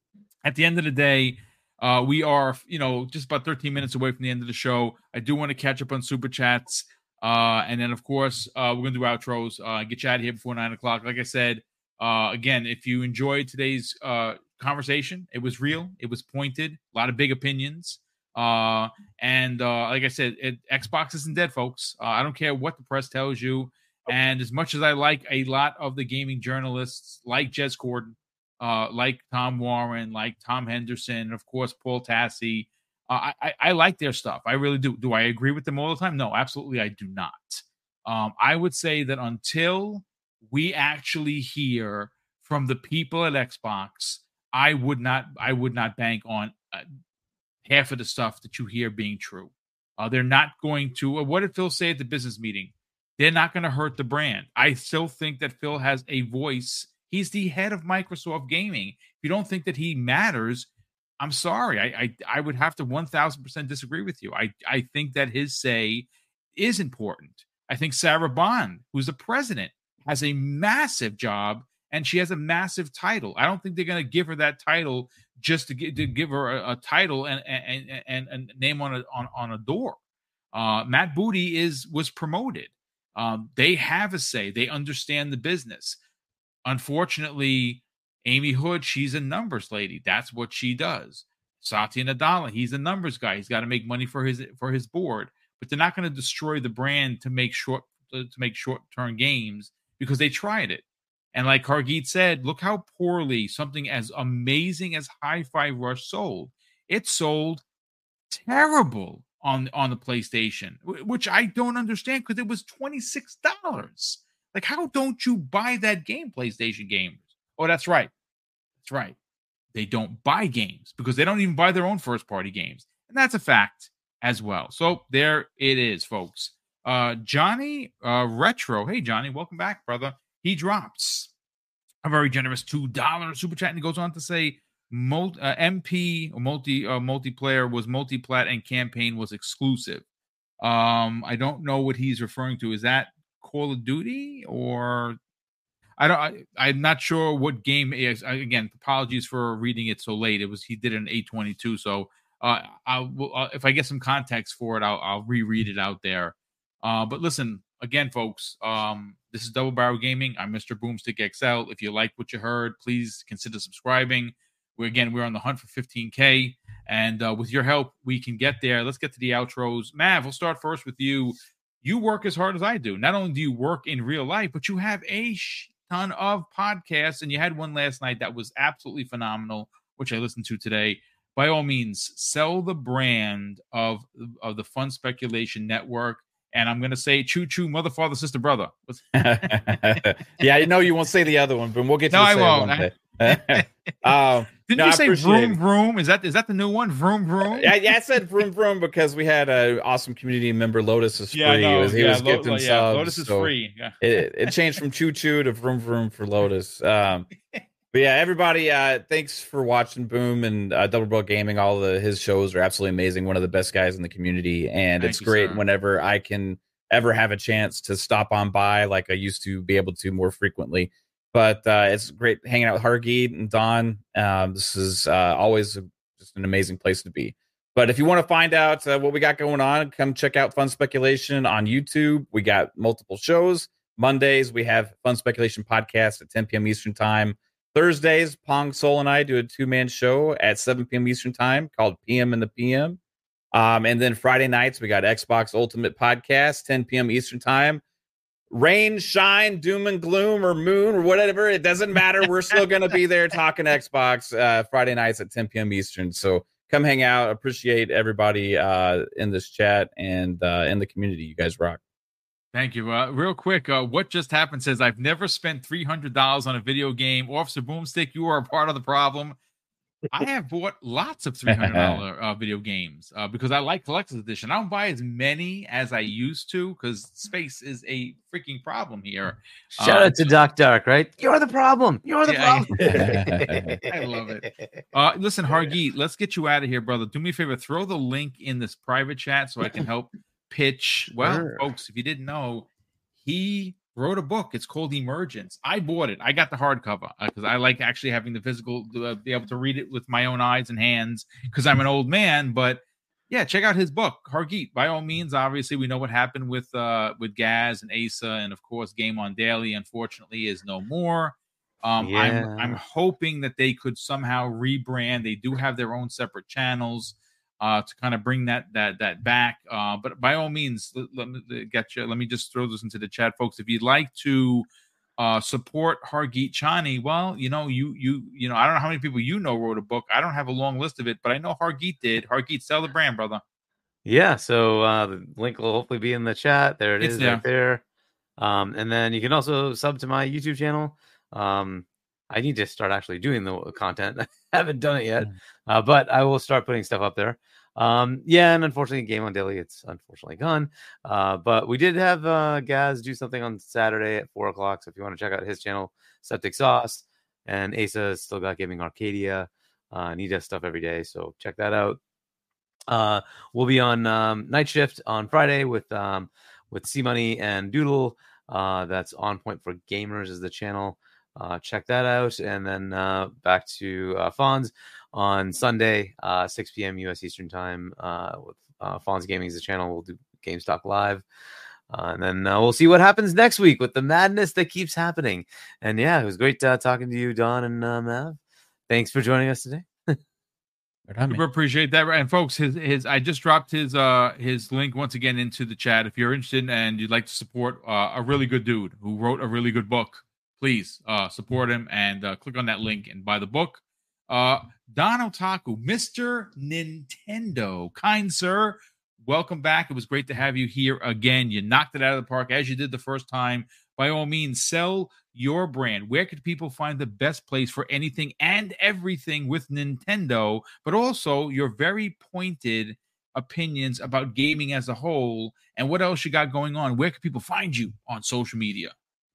at the end of the day, uh, we are you know just about thirteen minutes away from the end of the show. I do want to catch up on super chats, uh, and then of course uh, we're going to do outros. Uh, get you out of here before nine o'clock. Like I said, uh, again, if you enjoyed today's uh, conversation, it was real, it was pointed, a lot of big opinions. Uh, and uh, like I said, it, Xbox isn't dead, folks. Uh, I don't care what the press tells you. And as much as I like a lot of the gaming journalists like Jez Corden, uh, like Tom Warren, like Tom Henderson, and of course, Paul Tassi, uh, I, I like their stuff. I really do. Do I agree with them all the time? No, absolutely I do not. Um, I would say that until we actually hear from the people at Xbox, I would not, I would not bank on uh, half of the stuff that you hear being true. Uh, they're not going to, what did Phil say at the business meeting? They're not going to hurt the brand. I still think that Phil has a voice. He's the head of Microsoft Gaming. If you don't think that he matters, I'm sorry. I I, I would have to one thousand percent disagree with you. I, I think that his say is important. I think Sarah Bond, who's the president, has a massive job and she has a massive title. I don't think they're going to give her that title just to, get, to give her a, a title and and, and and a name on a on, on a door. Uh, Matt Booty is was promoted. Um, they have a say. They understand the business. Unfortunately, Amy Hood, she's a numbers lady. That's what she does. Satya Nadella, he's a numbers guy. He's got to make money for his for his board. But they're not going to destroy the brand to make short to make short term games because they tried it. And like Hargeet said, look how poorly something as amazing as Hi-Fi Rush sold. It sold terrible on, on the PlayStation, which I don't understand because it was twenty-six dollars. Like, how don't you buy that game, PlayStation gamers? Oh, that's right. That's right. They don't buy games because they don't even buy their own first-party games. And that's a fact as well. So there it is, folks. Uh, Johnny uh, Retro. Hey, Johnny, welcome back, brother. He drops a very generous two dollars super chat, and he goes on to say multi, uh, M P or multi uh, multiplayer was multi-plat and campaign was exclusive. Um, I don't know what he's referring to. Is that Call of Duty or I don't? I, I'm not sure what game is. Again, apologies for reading it so late. It was he did an eight twenty-two, so uh, I'll uh, if I get some context for it, I'll, I'll reread it out there. Uh, but listen. Again, folks, um, this is Double Barrel Gaming. I'm Mister Boomstick X L. If you like what you heard, please consider subscribing. We're again, we're on the hunt for fifteen K, and uh, with your help, we can get there. Let's get to the outros. Mav, we'll start first with you. You work as hard as I do. Not only do you work in real life, but you have a sh- ton of podcasts, and you had one last night that was absolutely phenomenal, which I listened to today. By all means, sell the brand of, of the Fun Speculation Network. And I'm going to say choo choo, mother, father, sister, brother. Yeah, I know you won't say the other one, but we'll get to No, the I say won't. one day. um, Didn't no, you I say appreciate vroom it. vroom? Is that is that the new one? Vroom vroom? Yeah, yeah, I said vroom vroom because we had an awesome community member. Lotus is free. Yeah, I know. He was, he yeah, was Lo- gifting yeah, subs. Lotus is so free. Yeah. it, it changed from choo choo to vroom vroom for Lotus. Um, but yeah, everybody, uh, thanks for watching Boom and uh, Double Barrel Gaming. All of his shows are absolutely amazing. One of the best guys in the community, and Thank it's you, great sir. whenever I can ever have a chance to stop on by like I used to be able to more frequently. But uh, it's great hanging out with Hargeet and Don. Um, this is uh, always a, just an amazing place to be. But if you want to find out uh, what we got going on, come check out Fun Speculation on YouTube. We got multiple shows. Mondays, we have Fun Speculation Podcast at ten p.m. Eastern Time. Thursdays, Pong Soul and I do a two-man show at seven p.m. Eastern Time called P M in the P M. Um, and then Friday nights, we got Xbox Ultimate Podcast, ten p.m. Eastern Time. Rain, shine, doom and gloom, or moon, or whatever, it doesn't matter. We're still going to be there talking Xbox uh, Friday nights at ten p.m. Eastern. So come hang out. Appreciate everybody uh, in this chat and uh, in the community. You guys rock. Thank you. Uh, real quick, uh, what just happened says, I've never spent three hundred dollars on a video game. Officer Boomstick, you are a part of the problem. I have bought lots of three hundred dollars uh, video games uh, because I like collector's edition. I don't buy as many as I used to because space is a freaking problem here. Shout Uh, out to Doc Dark, right? You're the problem. You're the Yeah, problem. I love it. Uh, listen, Hargeet, let's get you out of here, brother. Do me a favor, throw the link in this private chat so I can help pitch. Well, Sure. folks, if you didn't know, he wrote a book. It's called Emergence. I bought it. I got the hardcover because I like actually having the physical, uh, be able to read it with my own eyes and hands because I'm an old man. But yeah, check out his book, Hargeet. By all means, obviously, we know what happened with uh, with Gaz and Asa, and of course, Game On Daily, unfortunately, is no more. Um, Yeah. I'm I'm hoping that they could somehow rebrand. They do have their own separate channels uh, to kind of bring that that that back. Uh, but by all means, let, let me get you. Let me just throw this into the chat, folks. If you'd like to uh, support Hargeet Chani, well, you know, you you you know, I don't know how many people you know wrote a book. I don't have a long list of it, but I know Hargeet did. Hargeet, sell the brand, brother. Yeah, so uh, the link will hopefully be in the chat. There it It's is, there. right there. Um, and then you can also sub to my YouTube channel. Um, I need to start actually doing the content. I haven't done it yet, uh, but I will start putting stuff up there. Um, yeah, and unfortunately, Game On Daily, it's unfortunately gone. Uh, but we did have uh, Gaz do something on Saturday at four o'clock. So if you want to check out his channel, Septic Sauce, and Asa has still got Gaming Arcadia, uh, and he does stuff every day. So check that out. Uh, we'll be on um, Night Shift on Friday with um, with C Money and Doodle. Uh, that's On Point for Gamers is the channel. Uh, check that out, and then uh, back to uh, Fonz on Sunday, uh, six p.m. U S Eastern Time. Uh, with uh, Fonz Gaming is the channel. We'll do GameStop Live, uh, and then uh, we'll see what happens next week with the madness that keeps happening. And yeah, it was great uh, talking to you, Don and uh, Mav. Thanks for joining us today. Super appreciate that. And folks, his his I just dropped his uh his link once again into the chat. If you're interested and you'd like to support uh, a really good dude who wrote a really good book, please uh support him and uh, click on that link and buy the book. Uh Don Otaku, Mister Nintendo, kind sir, welcome back. It was great to have you here again. You knocked it out of the park as you did the first time. By all means, sell your brand. Where could people find the best place for anything and everything with Nintendo, but also your very pointed opinions about gaming as a whole and what else you got going on? Where can people find you on social media?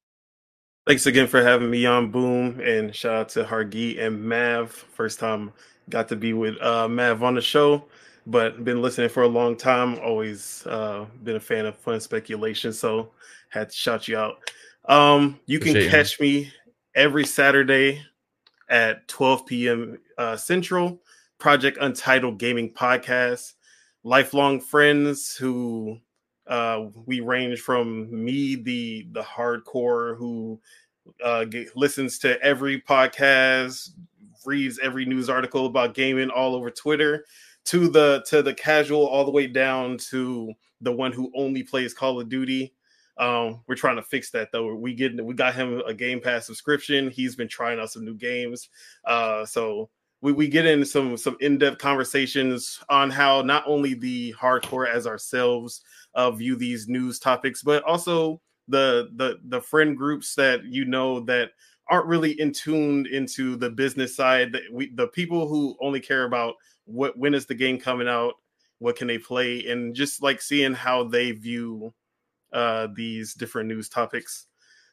Thanks again for having me on Boom, and shout out to Hargeet and Mav. First time got to be with uh, Mav on the show, but been listening for a long time. Always uh, been a fan of Fun Speculation, so had to shout you out. Um, you can Appreciate catch me every Saturday at twelve p.m. Uh, Central, Project Untitled Gaming Podcast. Lifelong friends who uh, we range from me, the the hardcore who uh, get, listens to every podcast, reads every news article about gaming all over Twitter, to the to the casual, all the way down to the one who only plays Call of Duty. Um, we're trying to fix that though. We get we got him a Game Pass subscription. He's been trying out some new games. Uh, so we, we get in some some in-depth conversations on how not only the hardcore as ourselves uh, view these news topics, but also the the the friend groups that you know that aren't really in tuned into the business side. That we the people who only care about what when is the game coming out, what can they play, and just like seeing how they view uh these different news topics.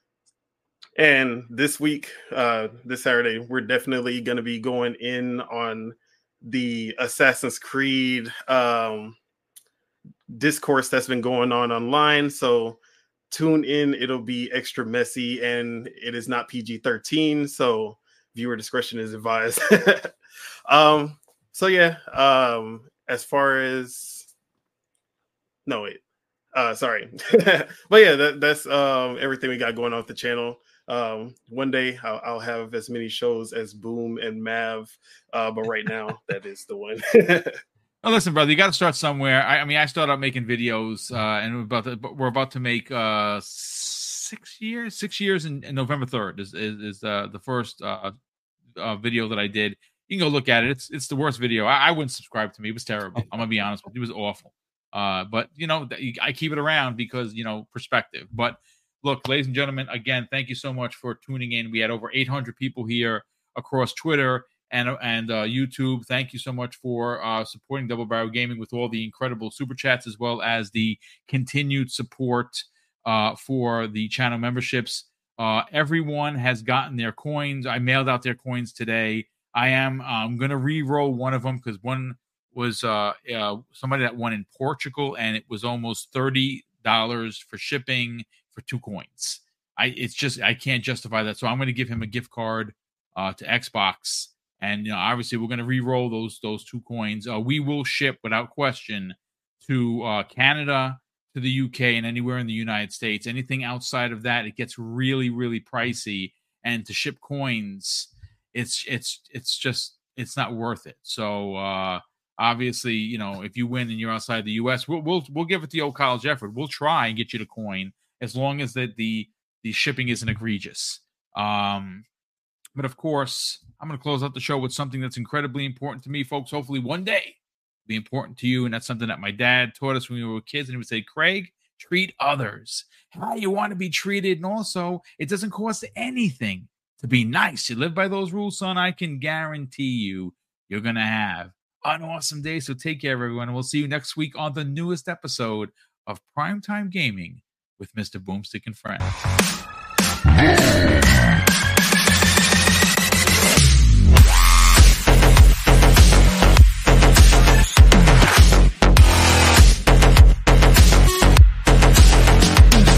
And this week, uh this Saturday, we're definitely going to be going in on the Assassin's Creed um discourse that's been going on online. So tune in, it'll be extra messy, and it is not P G thirteen, so viewer discretion is advised. um so yeah, um as far as no wait Uh, sorry. But yeah, that, that's um, everything we got going on with the channel. Um, one day I'll, I'll have as many shows as Boom and Mav, uh, but right now that is the one. Oh, listen, brother, you got to start somewhere. I, I mean, I started out making videos, uh, and we're about to, we're about to make uh, six years. Six years in, in November third is is, is uh, the first uh, uh, video that I did. You can go look at it. It's it's the worst video. I, I wouldn't subscribe to me. It was terrible. I'm gonna be honest with you. It was awful. Uh, but you know, I keep it around because, you know, perspective. But look, ladies and gentlemen, again, thank you so much for tuning in. We had over eight hundred people here across Twitter and and uh, YouTube. Thank you so much for uh, supporting Double Barrel Gaming with all the incredible super chats, as well as the continued support uh, for the channel memberships. Uh, everyone has gotten their coins. I mailed out their coins today. I am I'm going to re-roll one of them because one was uh, uh somebody that won in Portugal, and it was almost thirty dollars for shipping for two coins. I it's just I can't justify that, so I'm going to give him a gift card uh to Xbox, and you know, obviously we're going to re-roll those those two coins. Uh, we will ship without question to uh, Canada, to the U K, and anywhere in the United States. Anything outside of that, it gets really really pricey, and to ship coins, it's it's it's just it's not worth it. So. uh Obviously, you know, if you win and you're outside the U S, we'll we'll we'll give it the old college effort. We'll try and get you the coin as long as that the the shipping isn't egregious. Um, but of course, I'm going to close out the show with something that's incredibly important to me, folks. Hopefully, one day be important to you, and that's something that my dad taught us when we were kids. And he would say, "Craig, treat others how you want to be treated, and also it doesn't cost anything to be nice. You live by those rules, son. I can guarantee you, you're going to have an awesome day." So take care, everyone, and we'll see you next week on the newest episode of Primetime Gaming with Mister Boomstick and Friends.